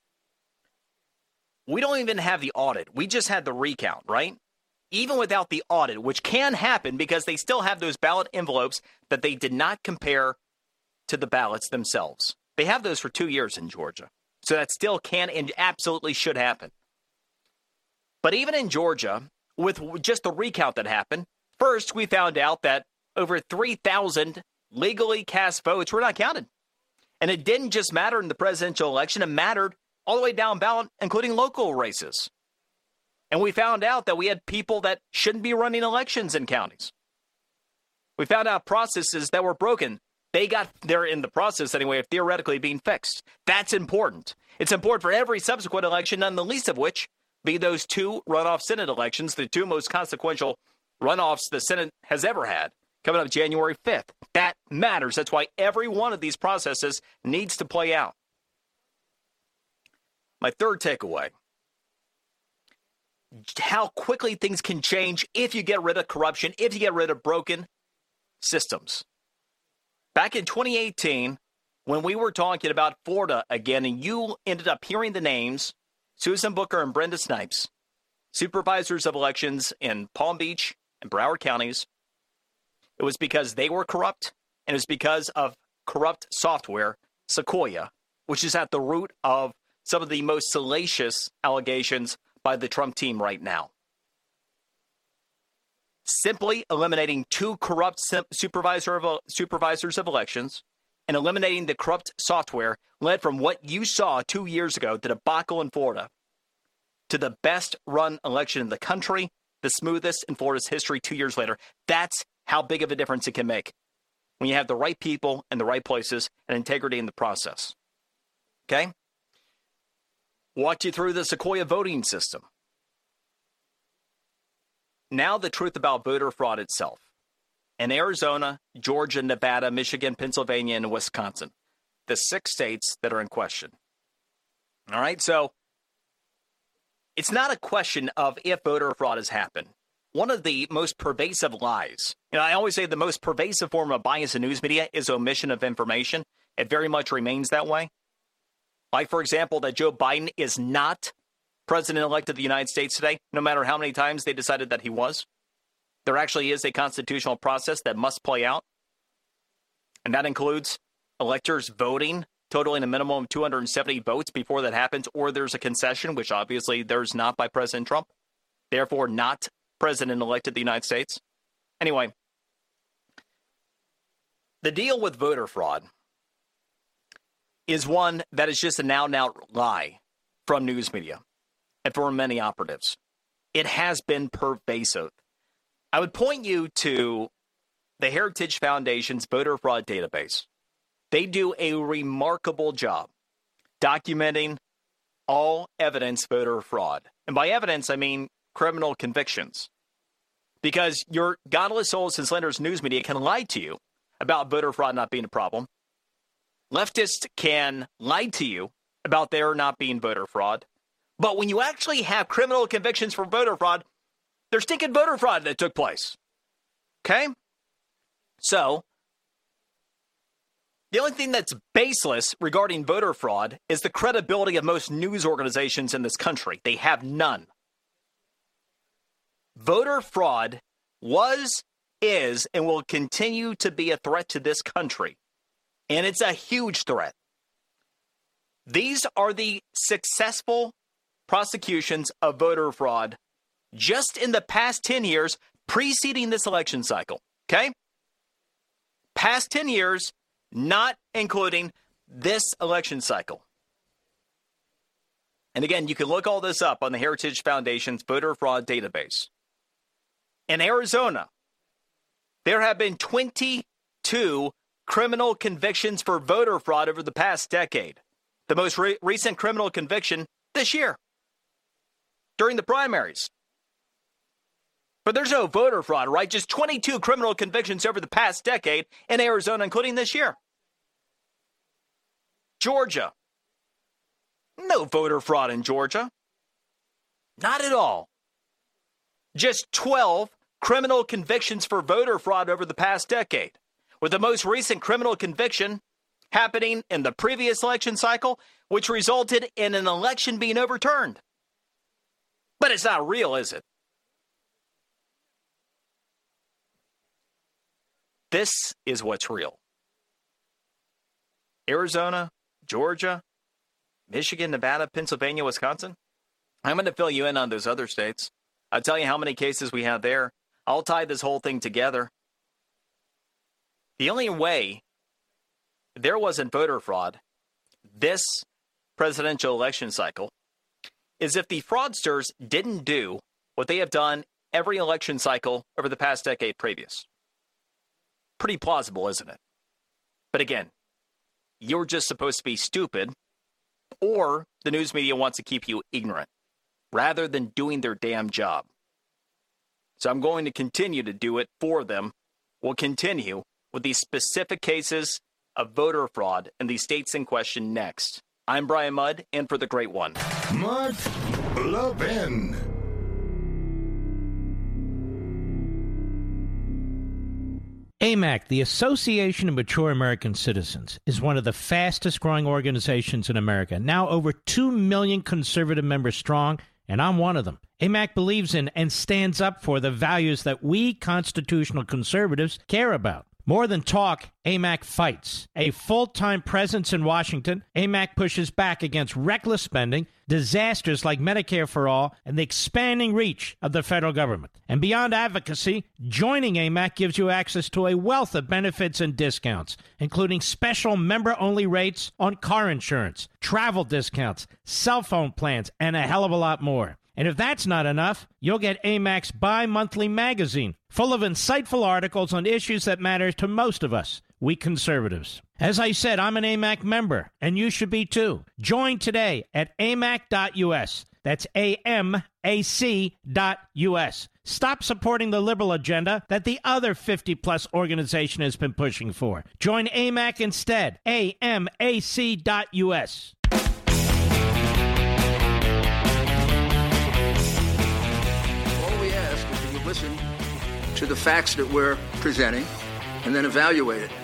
we don't even have the audit. We just had the recount, right? Even without the audit, which can happen because they still have those ballot envelopes that they did not compare to the ballots themselves. They have those for 2 years in Georgia. So that still can and absolutely should happen. But even in Georgia, with just the recount that happened, first we found out that over 3,000 legally cast votes were not counted. And it didn't just matter in the presidential election, it mattered all the way down ballot, including local races. And we found out that we had people that shouldn't be running elections in counties. We found out processes that were broken. They're in the process anyway of theoretically being fixed. That's important. It's important for every subsequent election, none the least of which be those 2 runoff Senate elections, the 2 most consequential runoffs the Senate has ever had, coming up January 5th. That matters. That's why every one of these processes needs to play out. My third takeaway, how quickly things can change if you get rid of corruption, if you get rid of broken systems. Back in 2018, when we were talking about Florida again, and you ended up hearing the names, Susan Booker and Brenda Snipes, supervisors of elections in Palm Beach and Broward counties, it was because they were corrupt, and it was because of corrupt software, Sequoia, which is at the root of some of the most salacious allegations by the Trump team right now. Simply eliminating 2 corrupt supervisors of elections and eliminating the corrupt software led from what you saw 2 years ago, the debacle in Florida, to the best run election in the country, the smoothest in Florida's history 2 years later. That's how big of a difference it can make when you have the right people in the right places and integrity in the process. Okay? Walked you through the Sequoia voting system. Now the truth about voter fraud itself. In Arizona, Georgia, Nevada, Michigan, Pennsylvania, and Wisconsin, the 6 states that are in question. All right, so it's not a question of if voter fraud has happened. One of the most pervasive lies, I always say the most pervasive form of bias in news media is omission of information. It very much remains that way. Like, for example, that Joe Biden is not president-elect of the United States today, no matter how many times they decided that he was. There actually is a constitutional process that must play out. And that includes electors voting, totaling a minimum of 270 votes before that happens, or there's a concession, which obviously there's not by President Trump. Therefore, not president-elect of the United States. Anyway, the deal with voter fraud is one that is just an out-and-out lie from news media and for many operatives. It has been pervasive. I would point you to the Heritage Foundation's voter fraud database. They do a remarkable job documenting all evidence voter fraud. And by evidence, I mean criminal convictions. Because your godless souls and slanderous news media can lie to you about voter fraud not being a problem. Leftists can lie to you about there not being voter fraud. But when you actually have criminal convictions for voter fraud, there's stinking voter fraud that took place. Okay? So, the only thing that's baseless regarding voter fraud is the credibility of most news organizations in this country. They have none. Voter fraud was, is, and will continue to be a threat to this country And it's a huge threat. These are the successful prosecutions of voter fraud just in the past 10 years preceding this election cycle. Okay? Past 10 years, not including this election cycle. And again, you can look all this up on the Heritage Foundation's voter fraud database. In Arizona, there have been 22 criminal convictions for voter fraud over the past decade. The most recent criminal conviction this year, during the primaries. But there's no voter fraud, right? Just 22 criminal convictions over the past decade in Arizona, including this year. Georgia. No voter fraud in Georgia. Not at all. Just 12 criminal convictions for voter fraud over the past decade, with the most recent criminal conviction happening in the previous election cycle, which resulted in an election being overturned. But it's not real, is it? This is what's real. Arizona, Georgia, Michigan, Nevada, Pennsylvania, Wisconsin. I'm going to fill you in on those other states. I'll tell you how many cases we have there. I'll tie this whole thing together. The only way there wasn't voter fraud this presidential election cycle is if the fraudsters didn't do what they have done every election cycle over the past decade previous. Pretty plausible, isn't it? But again, you're just supposed to be stupid, or the news media wants to keep you ignorant rather than doing their damn job. So I'm going to continue to do it for them. We'll continue with these specific cases of voter fraud in the states in question next. I'm Brian Mudd, in for the Great One. Mark Levin. AMAC, the Association of Mature American Citizens, is one of the fastest growing organizations in America, now over 2 million conservative members strong, and I'm one of them. AMAC believes in and stands up for the values that we constitutional conservatives care about. More than talk, AMAC fights. A full-time presence in Washington, AMAC pushes back against reckless spending, disasters like Medicare for All, and the expanding reach of the federal government. And beyond advocacy, joining AMAC gives you access to a wealth of benefits and discounts, including special member-only rates on car insurance, travel discounts, cell phone plans, and a hell of a lot more. And if that's not enough, you'll get AMAC's bi-monthly magazine, full of insightful articles on issues that matter to most of us, we conservatives. As I said, I'm an AMAC member, and you should be too. Join today at amac.us. That's AMAC.us. Stop supporting the liberal agenda that the other 50-plus organization has been pushing for. Join AMAC instead. AMAC.us. Listen to the facts that we're presenting and then evaluate it.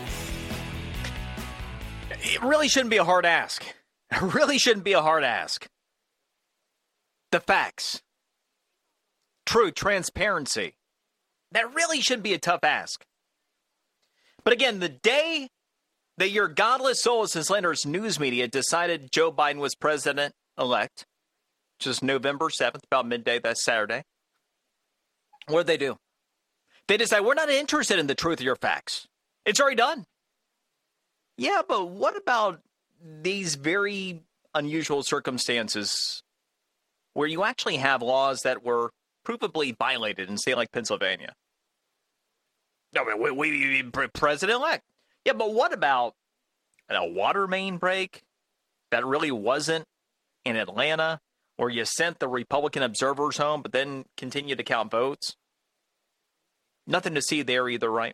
It really shouldn't be a hard ask. It really shouldn't be a hard ask. The facts. Truth, transparency. That really shouldn't be a tough ask. But again, the day that your godless, soulless, and slanderous news media decided Joe Biden was president-elect, which is November 7th, about midday, that's Saturday, what did they do? They decide, we're not interested in the truth of your facts. It's already done. Yeah, but what about these very unusual circumstances where you actually have laws that were provably violated in a state like Pennsylvania? No, we president-elect. Yeah, but what about a water main break that really wasn't in Atlanta, where you sent the Republican observers home but then continued to count votes? Nothing to see there either, right?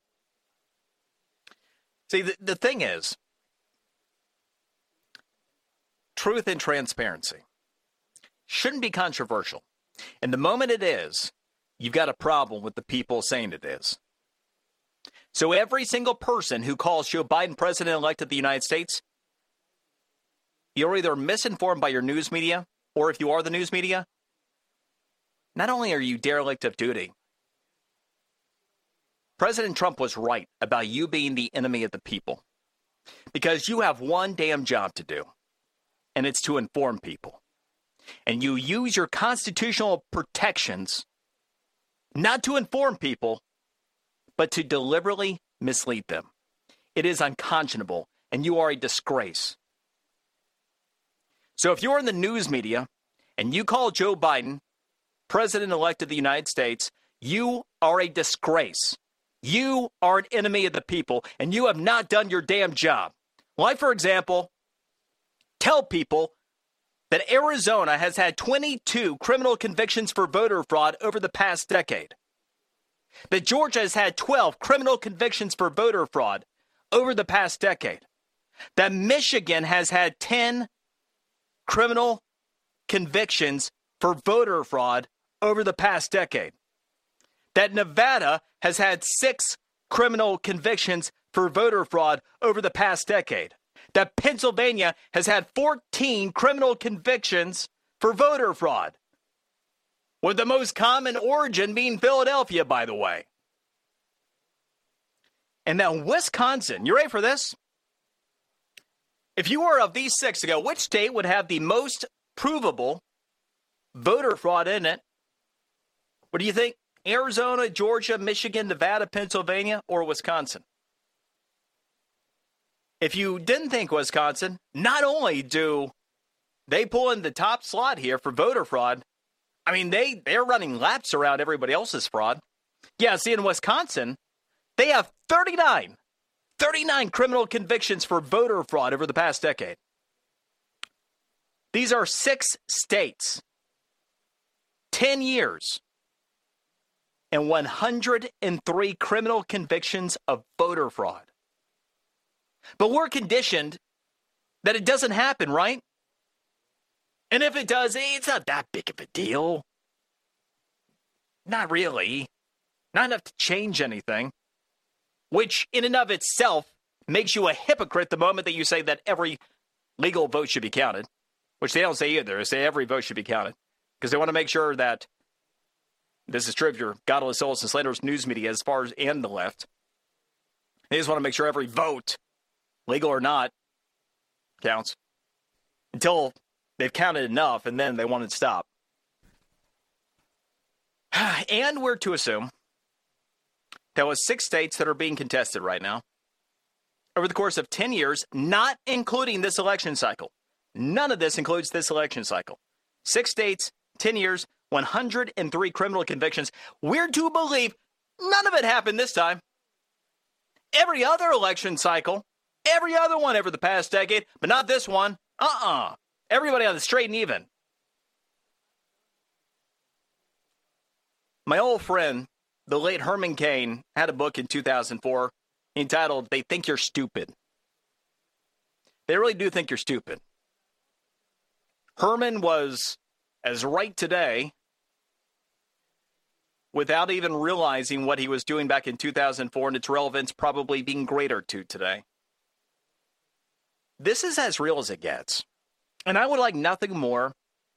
See, the thing is, truth and transparency shouldn't be controversial. And the moment it is, you've got a problem with the people saying it is. So every single person who calls Joe Biden president-elect of the United States, you're either misinformed by your news media, or if you are the news media, not only are you derelict of duty, President Trump was right about you being the enemy of the people. Because you have one damn job to do, and it's to inform people. And you use your constitutional protections not to inform people, but to deliberately mislead them. It is unconscionable, and you are a disgrace. So if you're in the news media and you call Joe Biden President-elect of the United States, you are a disgrace. You are an enemy of the people, and you have not done your damn job. Like, for example, tell people that Arizona has had 22 criminal convictions for voter fraud over the past decade. That Georgia has had 12 criminal convictions for voter fraud over the past decade. That Michigan has had 10 criminal convictions for voter fraud over the past decade. That Nevada has had 6 criminal convictions for voter fraud over the past decade. That Pennsylvania has had 14 criminal convictions for voter fraud, with the most common origin being Philadelphia, by the way. And that Wisconsin, you ready for this? If you were of these 6 to go, which state would have the most provable voter fraud in it? What do you think? Arizona, Georgia, Michigan, Nevada, Pennsylvania, or Wisconsin? If you didn't think Wisconsin, not only do they pull in the top slot here for voter fraud, I mean, they're running laps around everybody else's fraud. Yeah, see, in Wisconsin, they have 39 criminal convictions for voter fraud over the past decade. These are 6 states, 10 years, and 103 criminal convictions of voter fraud. But we're conditioned that it doesn't happen, right? And if it does, it's not that big of a deal. Not really. Not enough to change anything. Which, in and of itself, makes you a hypocrite the moment that you say that every legal vote should be counted. Which they don't say either. They say every vote should be counted. Because they want to make sure that, this is true of your godless, soulless, and slanderous news media as far as and the left. They just want to make sure every vote, legal or not, counts. Until they've counted enough, and then they want it to stop. And we're to assume there was 6 states that are being contested right now. Over the course of 10 years, not including this election cycle. None of this includes this election cycle. 6 states, 10 years, 103 criminal convictions. We're to believe none of it happened this time. Every other election cycle, every other one over the past decade, but not this one. Everybody on the straight and even. My old friend, the late Herman Cain, had a book in 2004 entitled, They Think You're Stupid. They really do think you're stupid. Herman was as right today without even realizing what he was doing back in 2004 and its relevance probably being greater to today. This is as real as it gets. And I would like nothing more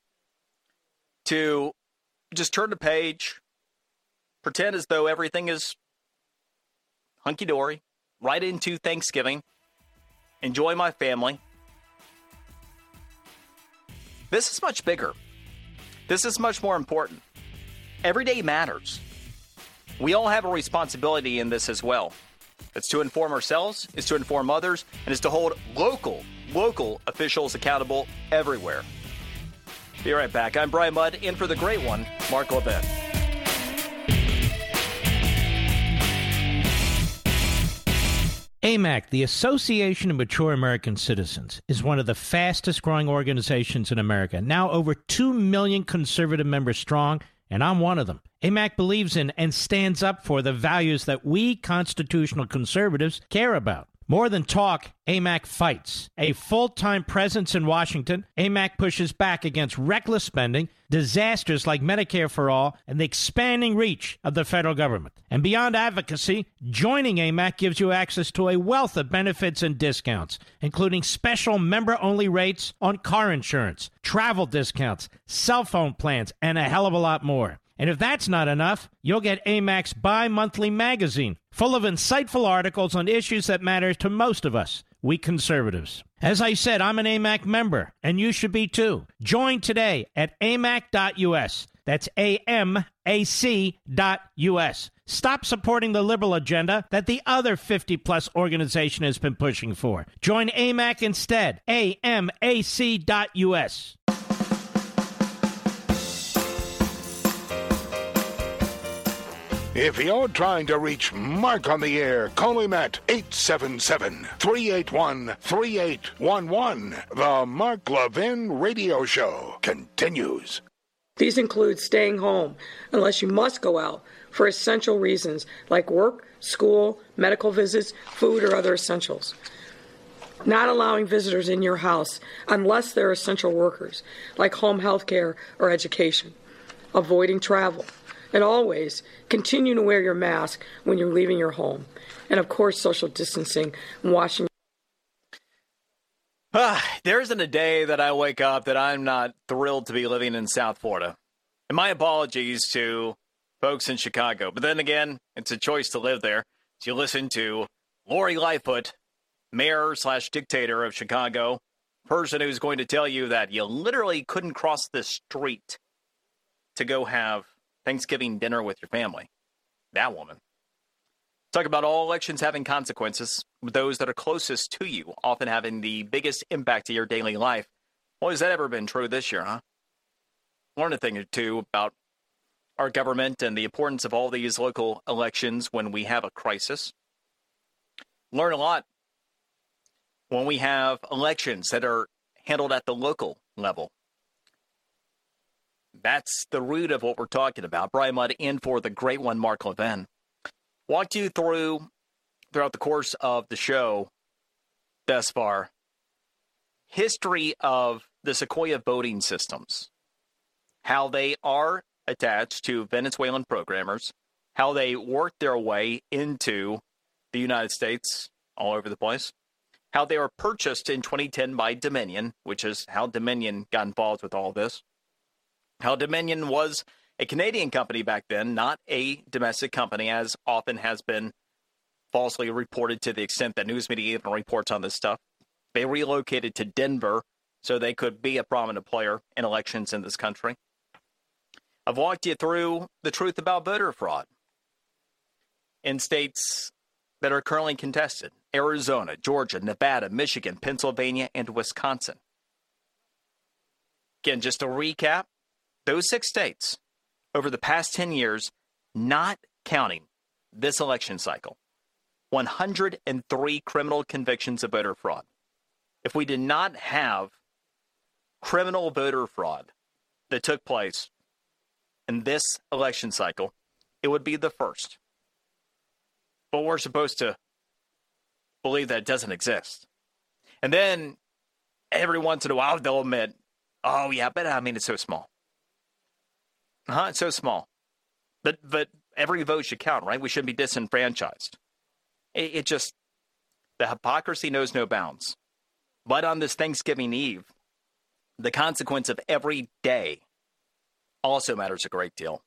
to just turn the page, pretend as though everything is hunky-dory, right into Thanksgiving, enjoy my family. This is much bigger. This is much more important. Every day matters. We all have a responsibility in this as well. It's to inform ourselves, it's to inform others, and it's to hold local officials accountable everywhere. Be right back. I'm Brian Mudd, in for the great one, Mark Levin. AMAC, the Association of Mature American Citizens, is one of the fastest growing organizations in America. Now over 2 million conservative members strong, and I'm one of them. AMAC believes in and stands up for the values that we constitutional conservatives care about. More than talk, AMAC fights. A full-time presence in Washington, AMAC pushes back against reckless spending, disasters like Medicare for All, and the expanding reach of the federal government. And beyond advocacy, joining AMAC gives you access to a wealth of benefits and discounts, including special member-only rates on car insurance, travel discounts, cell phone plans, and a hell of a lot more. And if that's not enough, you'll get AMAC's bi-monthly magazine, full of insightful articles on issues that matter to most of us. we conservatives. As I said, I'm an AMAC member, and you should be too. Join today at amac.us. That's AMAC.us. Stop supporting the liberal agenda that the other 50-plus organization has been pushing for. Join AMAC instead. AMAC.us. If you're trying to reach Mark on the air, call him at 877-381-3811. The Mark Levin Radio Show continues. These include staying home unless you must go out for essential reasons like work, school, medical visits, food, or other essentials. Not allowing visitors in your house unless they're essential workers like home health care or education. Avoiding travel. And always continue to wear your mask when you're leaving your home. And, of course, social distancing and washing. There isn't a day that I wake up that I'm not thrilled to be living in South Florida. And my apologies to folks in Chicago. But then again, it's a choice to live there. So you listen to Lori Lightfoot, mayor/dictator of Chicago, person who's going to tell you that you literally couldn't cross the street to go have Thanksgiving dinner with your family. That woman. Talk about all elections having consequences, with those that are closest to you often having the biggest impact to your daily life. Well, has that ever been true this year, huh? Learn a thing or two about our government and the importance of all these local elections when we have a crisis. Learn a lot when we have elections that are handled at the local level. That's the root of what we're talking about. Brian Mudd in for the great one, Mark Levin. Walked you throughout the course of the show thus far, history of the Sequoia voting systems, how they are attached to Venezuelan programmers, how they work their way into the United States all over the place, how they were purchased in 2010 by Dominion, which is how Dominion got involved with all this. How Dominion was a Canadian company back then, not a domestic company, as often has been falsely reported to the extent that news media even reports on this stuff. They relocated to Denver so they could be a prominent player in elections in this country. I've walked you through the truth about voter fraud in states that are currently contested: Arizona, Georgia, Nevada, Michigan, Pennsylvania, and Wisconsin. Again, just to recap, those 6 states, over the past 10 years, not counting this election cycle, 103 criminal convictions of voter fraud. If we did not have criminal voter fraud that took place in this election cycle, it would be the first. But we're supposed to believe that it doesn't exist. And then every once in a while, they'll admit, oh, yeah, but I mean, it's so small. It's so small. But every vote should count, right? We shouldn't be disenfranchised. It just, the hypocrisy knows no bounds. But on this Thanksgiving Eve, the consequence of every day also matters a great deal.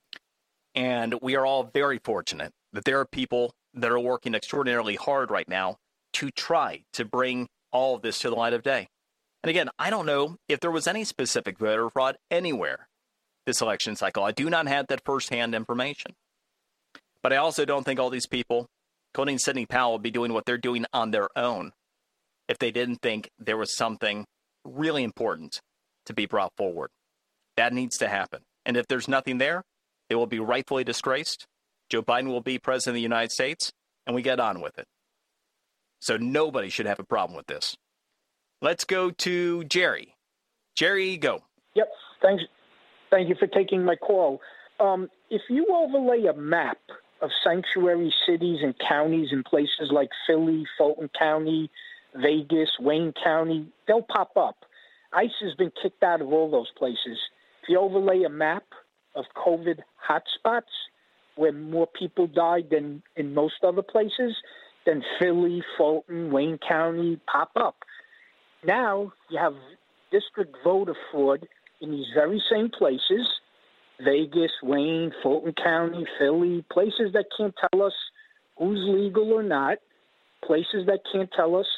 And we are all very fortunate that there are people that are working extraordinarily hard right now to try to bring all of this to the light of day. And again, I don't know if there was any specific voter fraud anywhere this election cycle. I do not have that firsthand information. But I also don't think all these people, including Sidney Powell, would be doing what they're doing on their own if they didn't think there was something really important to be brought forward. That needs to happen. And if there's nothing there, they will be rightfully disgraced. Joe Biden will be president of the United States, and we get on with it. So nobody should have a problem with this. Let's go to Jerry. Jerry, go. Yep. Thanks. Thank you for taking my call. If you overlay a map of sanctuary cities and counties in places like Philly, Fulton County, Vegas, Wayne County, they'll pop up. ICE has been kicked out of all those places. If you overlay a map of COVID hotspots where more people died than in most other places, then Philly, Fulton, Wayne County pop up. Now you have district voter fraud in these very same places, Vegas, Wayne, Fulton County, Philly, places that can't tell us who's legal or not, places that can't tell us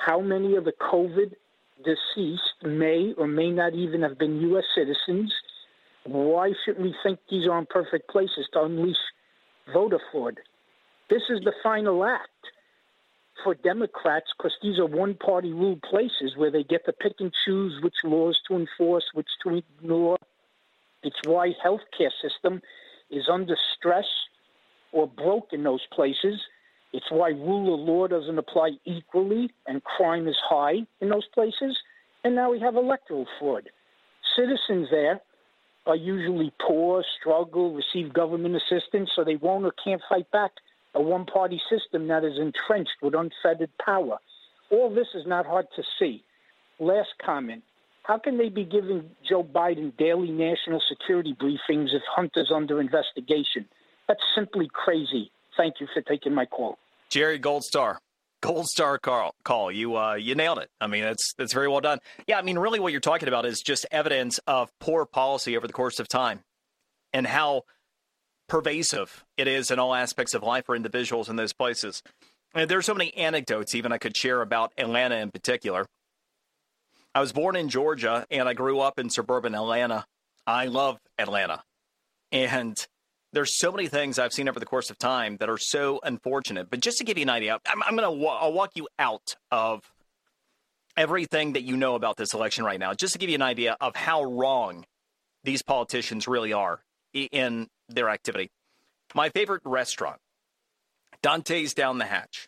how many of the COVID deceased may or may not even have been U.S. citizens. Why shouldn't we think these aren't perfect places to unleash voter fraud? This is the final act for Democrats because these are one-party ruled places where they get to pick and choose which laws to enforce, which to ignore. It's why healthcare system is under stress or broke in those places. It's why rule of law doesn't apply equally and crime is high in those places. And now we have electoral fraud. Citizens there are usually poor, struggle, receive government assistance, so they won't or can't fight back a one-party system that is entrenched with unfettered power. All this is not hard to see. Last comment. How can they be giving Joe Biden daily national security briefings if Hunter's under investigation? That's simply crazy. Thank you for taking my call. Jerry Goldstar call. You nailed it. I mean, that's very well done. Yeah, I mean, really what you're talking about is just evidence of poor policy over the course of time and how pervasive it is in all aspects of life for individuals in those places. And there's so many anecdotes even I could share about Atlanta in particular. I was born in Georgia, and I grew up in suburban Atlanta. I love Atlanta. And there's so many things I've seen over the course of time that are so unfortunate. But just to give you an idea, I'll walk you out of everything that you know about this election right now, just to give you an idea of how wrong these politicians really are in their activity. My favorite restaurant, Dante's Down the Hatch,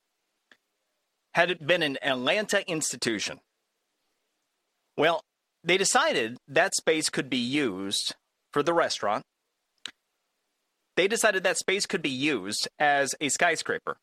had it been an Atlanta institution. Well, they decided that space could be used for the restaurant. They decided that space could be used as a skyscraper.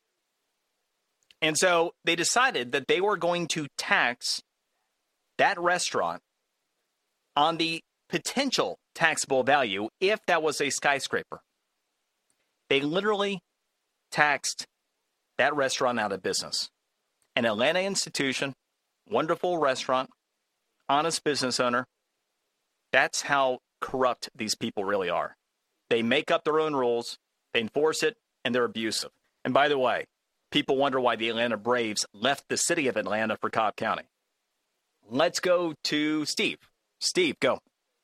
And so they decided that they were going to tax that restaurant on the potential taxable value if that was a skyscraper. They literally taxed that restaurant out of business. An Atlanta institution, wonderful restaurant, honest business owner. That's how corrupt these people really are. They make up their own rules, they enforce it, and they're abusive. And by the way, people wonder why the Atlanta Braves left the city of Atlanta for Cobb County. Let's go to Steve. Steve, go.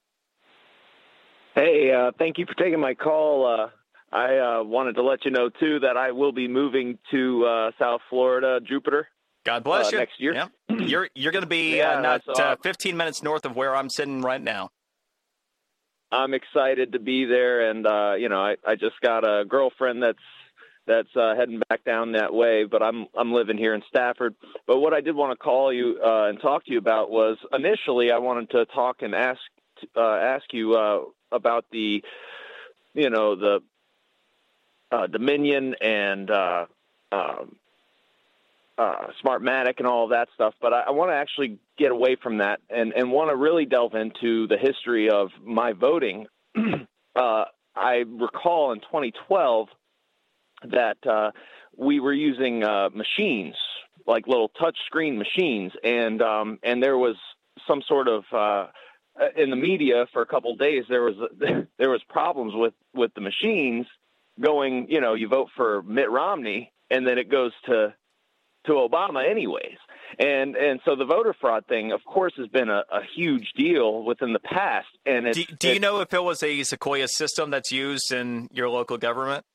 Hey, thank you for taking my call. I wanted to let you know, too, that I will be moving to South Florida, Jupiter. God bless you. Next year. Yeah. You're going to be not 15 minutes north of where I'm sitting right now. I'm excited to be there, and I just got a girlfriend that's heading back down that way, but I'm living here in Stafford. But what I did want to call you and talk to you about was initially I wanted to talk and ask you about the Dominion and Smartmatic and all of that stuff, but I want to actually get away from that and want to really delve into the history of my voting. I recall in 2012 that we were using machines, like little touch screen machines, and there was some sort of in the media for a couple of days there was problems with the machines going. You vote for Mitt Romney, and then it goes to Obama anyways. And so the voter fraud thing, of course, has been a huge deal within the past. And do you know if it was a Sequoia system that's used in your local government?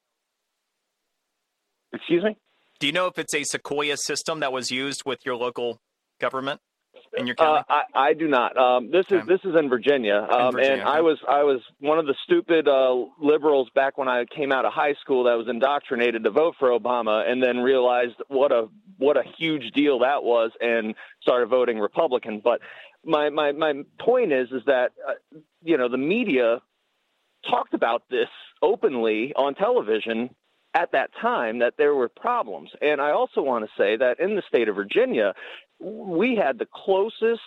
Excuse me? Do you know if it's a Sequoia system that was used with your local government in your county? I do not. This is in Virginia. And I was one of the stupid liberals back when I came out of high school that was indoctrinated to vote for Obama, and then realized what a huge deal that was, and started voting Republican. But my point is that the media talked about this openly on television at that time, that there were problems. And I also want to say that in the state of Virginia, we had the closest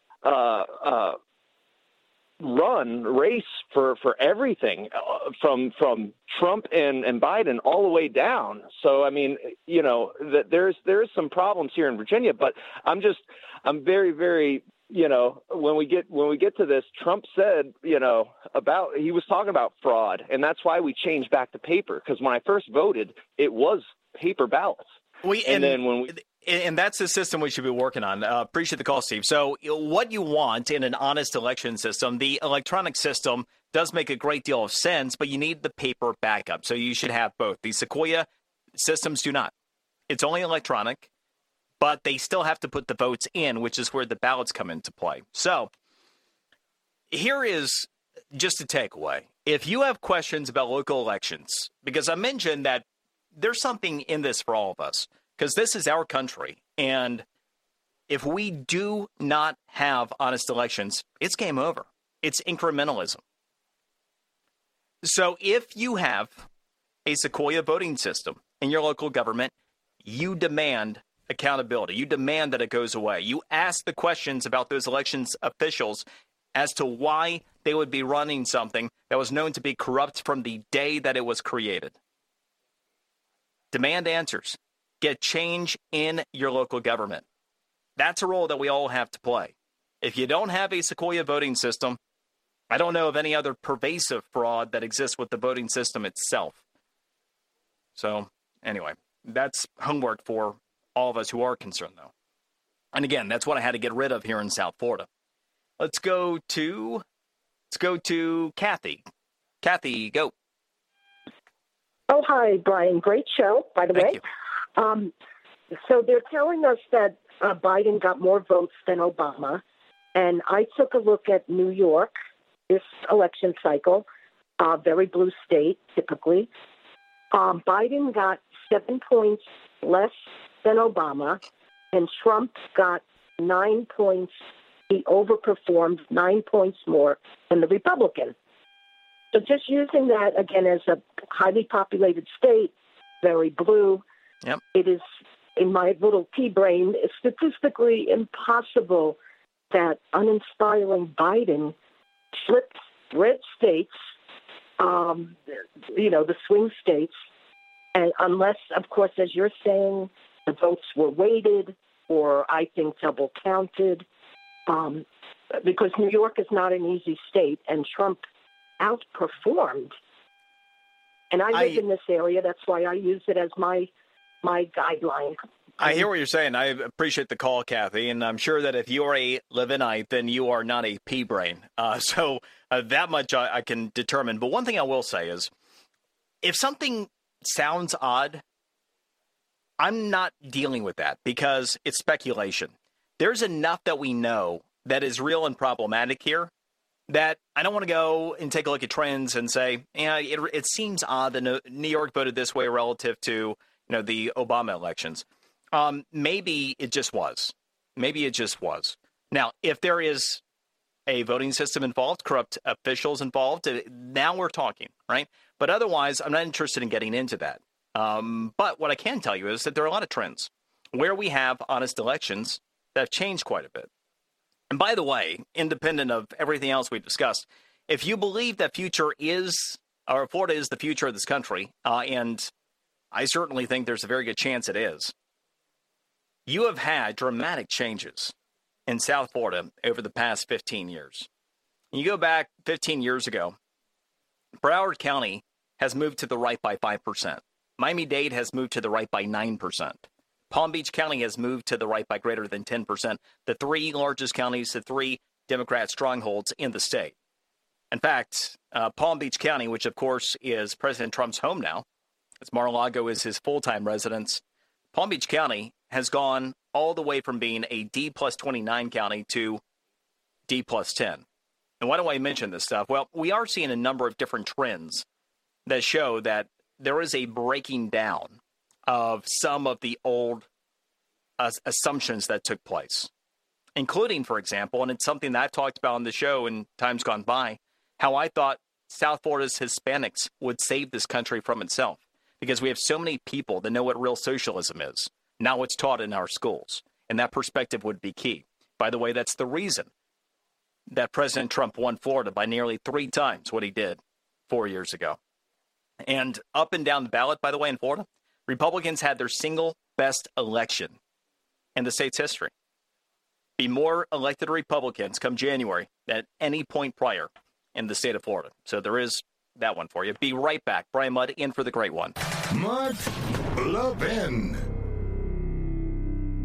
race for everything from Trump and Biden all the way down. So, I mean, that there's some problems here in Virginia, but I'm very, very, when we get to this, Trump said, he was talking about fraud, and that's why we changed back to paper. Because when I first voted, it was paper ballots. And that's the system we should be working on. Appreciate the call, Steve. So what you want in an honest election system, the electronic system does make a great deal of sense, but you need the paper backup. So you should have both. The Sequoia systems do not. It's only electronic, but they still have to put the votes in, which is where the ballots come into play. So here is just a takeaway. If you have questions about local elections, because I mentioned that there's something in this for all of us, because this is our country. And if we do not have honest elections, it's game over. It's incrementalism. So if you have a Sequoia voting system in your local government, you demand accountability. You demand that it goes away. You ask the questions about those elections officials as to why they would be running something that was known to be corrupt from the day that it was created. Demand answers. Get change in your local government. That's a role that we all have to play. If you don't have a Sequoia voting system, I don't know of any other pervasive fraud that exists with the voting system itself. So, anyway, that's homework for all of us who are concerned, though. And again, that's what I had to get rid of here in South Florida. Let's go to Kathy. Kathy, go. Oh, hi, Brian. Great show, by the way. So they're telling us that Biden got more votes than Obama. And I took a look at New York this election cycle, very blue state, typically. Biden got 7 points less than Obama, and Trump got 9 points. He overperformed 9 points more than the Republican. So just using that, again, as a highly populated state, very blue, It is, in my little pea brain, it's statistically impossible that uninspiring Biden flipped red states, the swing states, and unless, of course, as you're saying, the votes were weighted or I think double counted, because New York is not an easy state, and Trump outperformed. And I live in this area. That's why I use it as my guideline. I hear what you're saying. I appreciate the call, Kathy, and I'm sure that if you're a Levinite, then you are not a pea brain. So that much I can determine. But one thing I will say is, if something sounds odd, I'm not dealing with that because it's speculation. There's enough that we know that is real and problematic here that I don't want to go and take a look at trends and say, it seems odd that New York voted this way relative to the Obama elections. Maybe it just was. Now, if there is a voting system involved, corrupt officials involved, now we're talking, right? But otherwise, I'm not interested in getting into that. But what I can tell you is that there are a lot of trends where we have honest elections that have changed quite a bit. And by the way, independent of everything else we've discussed, if you believe that Florida is the future of this country, and I certainly think there's a very good chance it is, you have had dramatic changes in South Florida over the past 15 years. You go back 15 years ago, Broward County has moved to the right by 5%. Miami-Dade has moved to the right by 9%. Palm Beach County has moved to the right by greater than 10%. The three largest counties, the three Democrat strongholds in the state. In fact, Palm Beach County, which of course is President Trump's home now, as Mar-a-Lago is his full-time residence, Palm Beach County has gone all the way from being a D+29 county to D+10. And why do I mention this stuff? Well, we are seeing a number of different trends that show that there is a breaking down of some of the old assumptions that took place, including, for example, and it's something that I've talked about on the show in times gone by, how I thought South Florida's Hispanics would save this country from itself because we have so many people that know what real socialism is, not what's taught in our schools, and that perspective would be key. By the way, that's the reason that President Trump won Florida by nearly 3 times what he did 4 years ago. And up and down the ballot, by the way, in Florida, Republicans had their single best election in the state's history. Be more elected Republicans come January than at any point prior in the state of Florida. So there is that one for you. Be right back. Brian Mudd in for the great one. Mark Levin.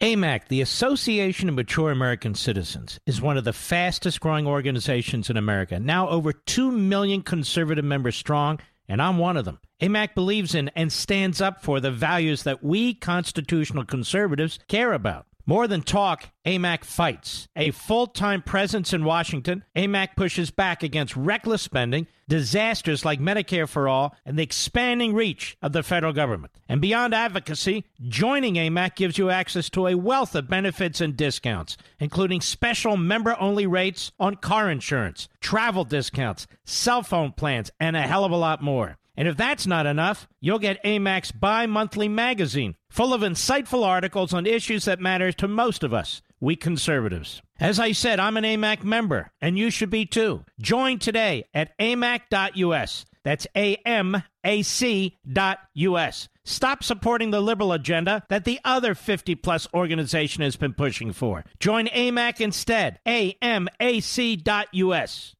AMAC, the Association of Mature American Citizens, is one of the fastest growing organizations in America. Now over 2 million conservative members strong, and I'm one of them. AMAC believes in and stands up for the values that we constitutional conservatives care about. More than talk, AMAC fights. A full-time presence in Washington, AMAC pushes back against reckless spending, disasters like Medicare for All, and the expanding reach of the federal government. And beyond advocacy, joining AMAC gives you access to a wealth of benefits and discounts, including special member-only rates on car insurance, travel discounts, cell phone plans, and a hell of a lot more. And if that's not enough, you'll get AMAC's bi-monthly magazine, full of insightful articles on issues that matter to most of us, we conservatives. As I said, I'm an AMAC member, and you should be too. Join today at amac.us. That's AMAC.us. Stop supporting the liberal agenda that the other 50-plus organization has been pushing for. Join AMAC instead. AMAC.us.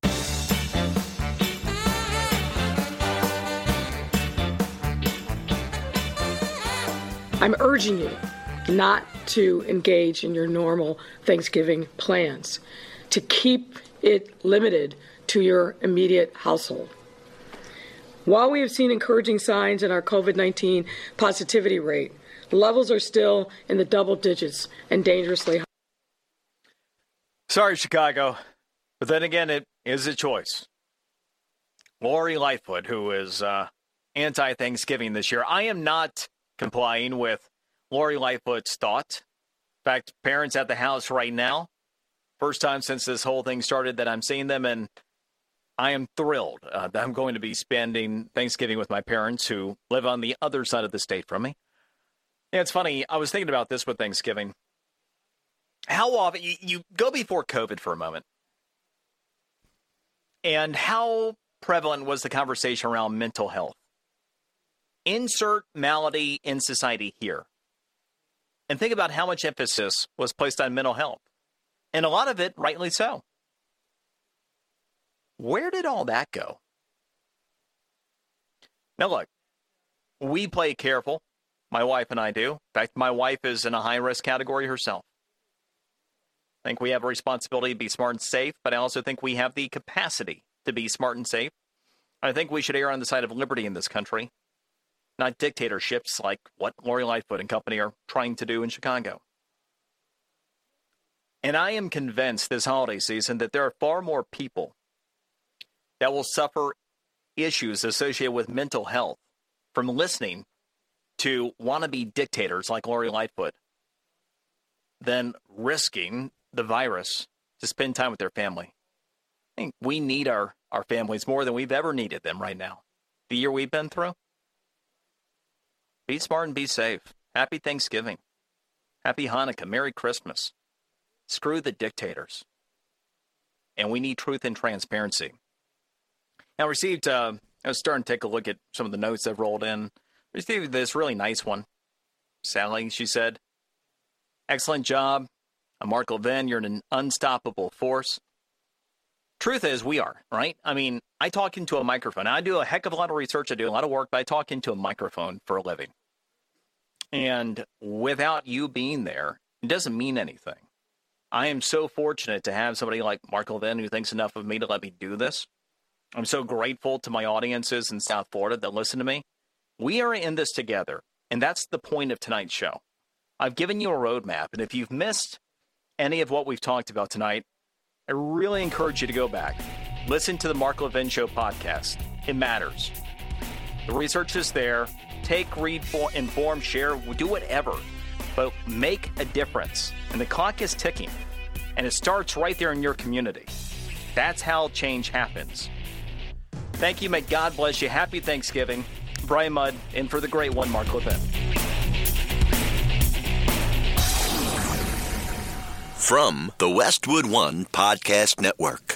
I'm urging you not to engage in your normal Thanksgiving plans, to keep it limited to your immediate household. While we have seen encouraging signs in our COVID-19 positivity rate, levels are still in the double digits and dangerously high. Sorry, Chicago, but then again, it is a choice. Lori Lightfoot, who is anti-Thanksgiving this year. I am not complying with Lori Lightfoot's thought. In fact, parents at the house right now, first time since this whole thing started that I'm seeing them, and I am thrilled that I'm going to be spending Thanksgiving with my parents who live on the other side of the state from me. Yeah, it's funny. I was thinking about this with Thanksgiving. How often, you go before COVID for a moment, and how prevalent was the conversation around mental health? Insert malady in society here. And think about how much emphasis was placed on mental health. And a lot of it, rightly so. Where did all that go? Now look, we play careful. My wife and I do. In fact, my wife is in a high-risk category herself. I think we have a responsibility to be smart and safe, but I also think we have the capacity to be smart and safe. I think we should err on the side of liberty in this country, not dictatorships like what Lori Lightfoot and company are trying to do in Chicago. And I am convinced this holiday season that there are far more people that will suffer issues associated with mental health from listening to wannabe dictators like Lori Lightfoot than risking the virus to spend time with their family. I think we need our families more than we've ever needed them right now. The year we've been through. Be smart and be safe. Happy Thanksgiving. Happy Hanukkah. Merry Christmas. Screw the dictators. And we need truth and transparency. Now, I was starting to take a look at some of the notes that rolled in. Received this really nice one. Sally, she said, excellent job. Mark Levin, you're an unstoppable force. Truth is, we are, right? I mean, I talk into a microphone. I do a heck of a lot of research. I do a lot of work, but I talk into a microphone for a living. And without you being there, it doesn't mean anything. I am so fortunate to have somebody like Mark Levin who thinks enough of me to let me do this. I'm so grateful to my audiences in South Florida that listen to me. We are in this together, and that's the point of tonight's show. I've given you a roadmap, and if you've missed any of what we've talked about tonight, I really encourage you to go back. Listen to the Mark Levin Show podcast. It matters. The research is there. Take, read, inform, share, do whatever. But make a difference. And the clock is ticking. And it starts right there in your community. That's how change happens. Thank you. May God bless you. Happy Thanksgiving. Brian Mudd, in for the great one, Mark Levin. From the Westwood One Podcast Network.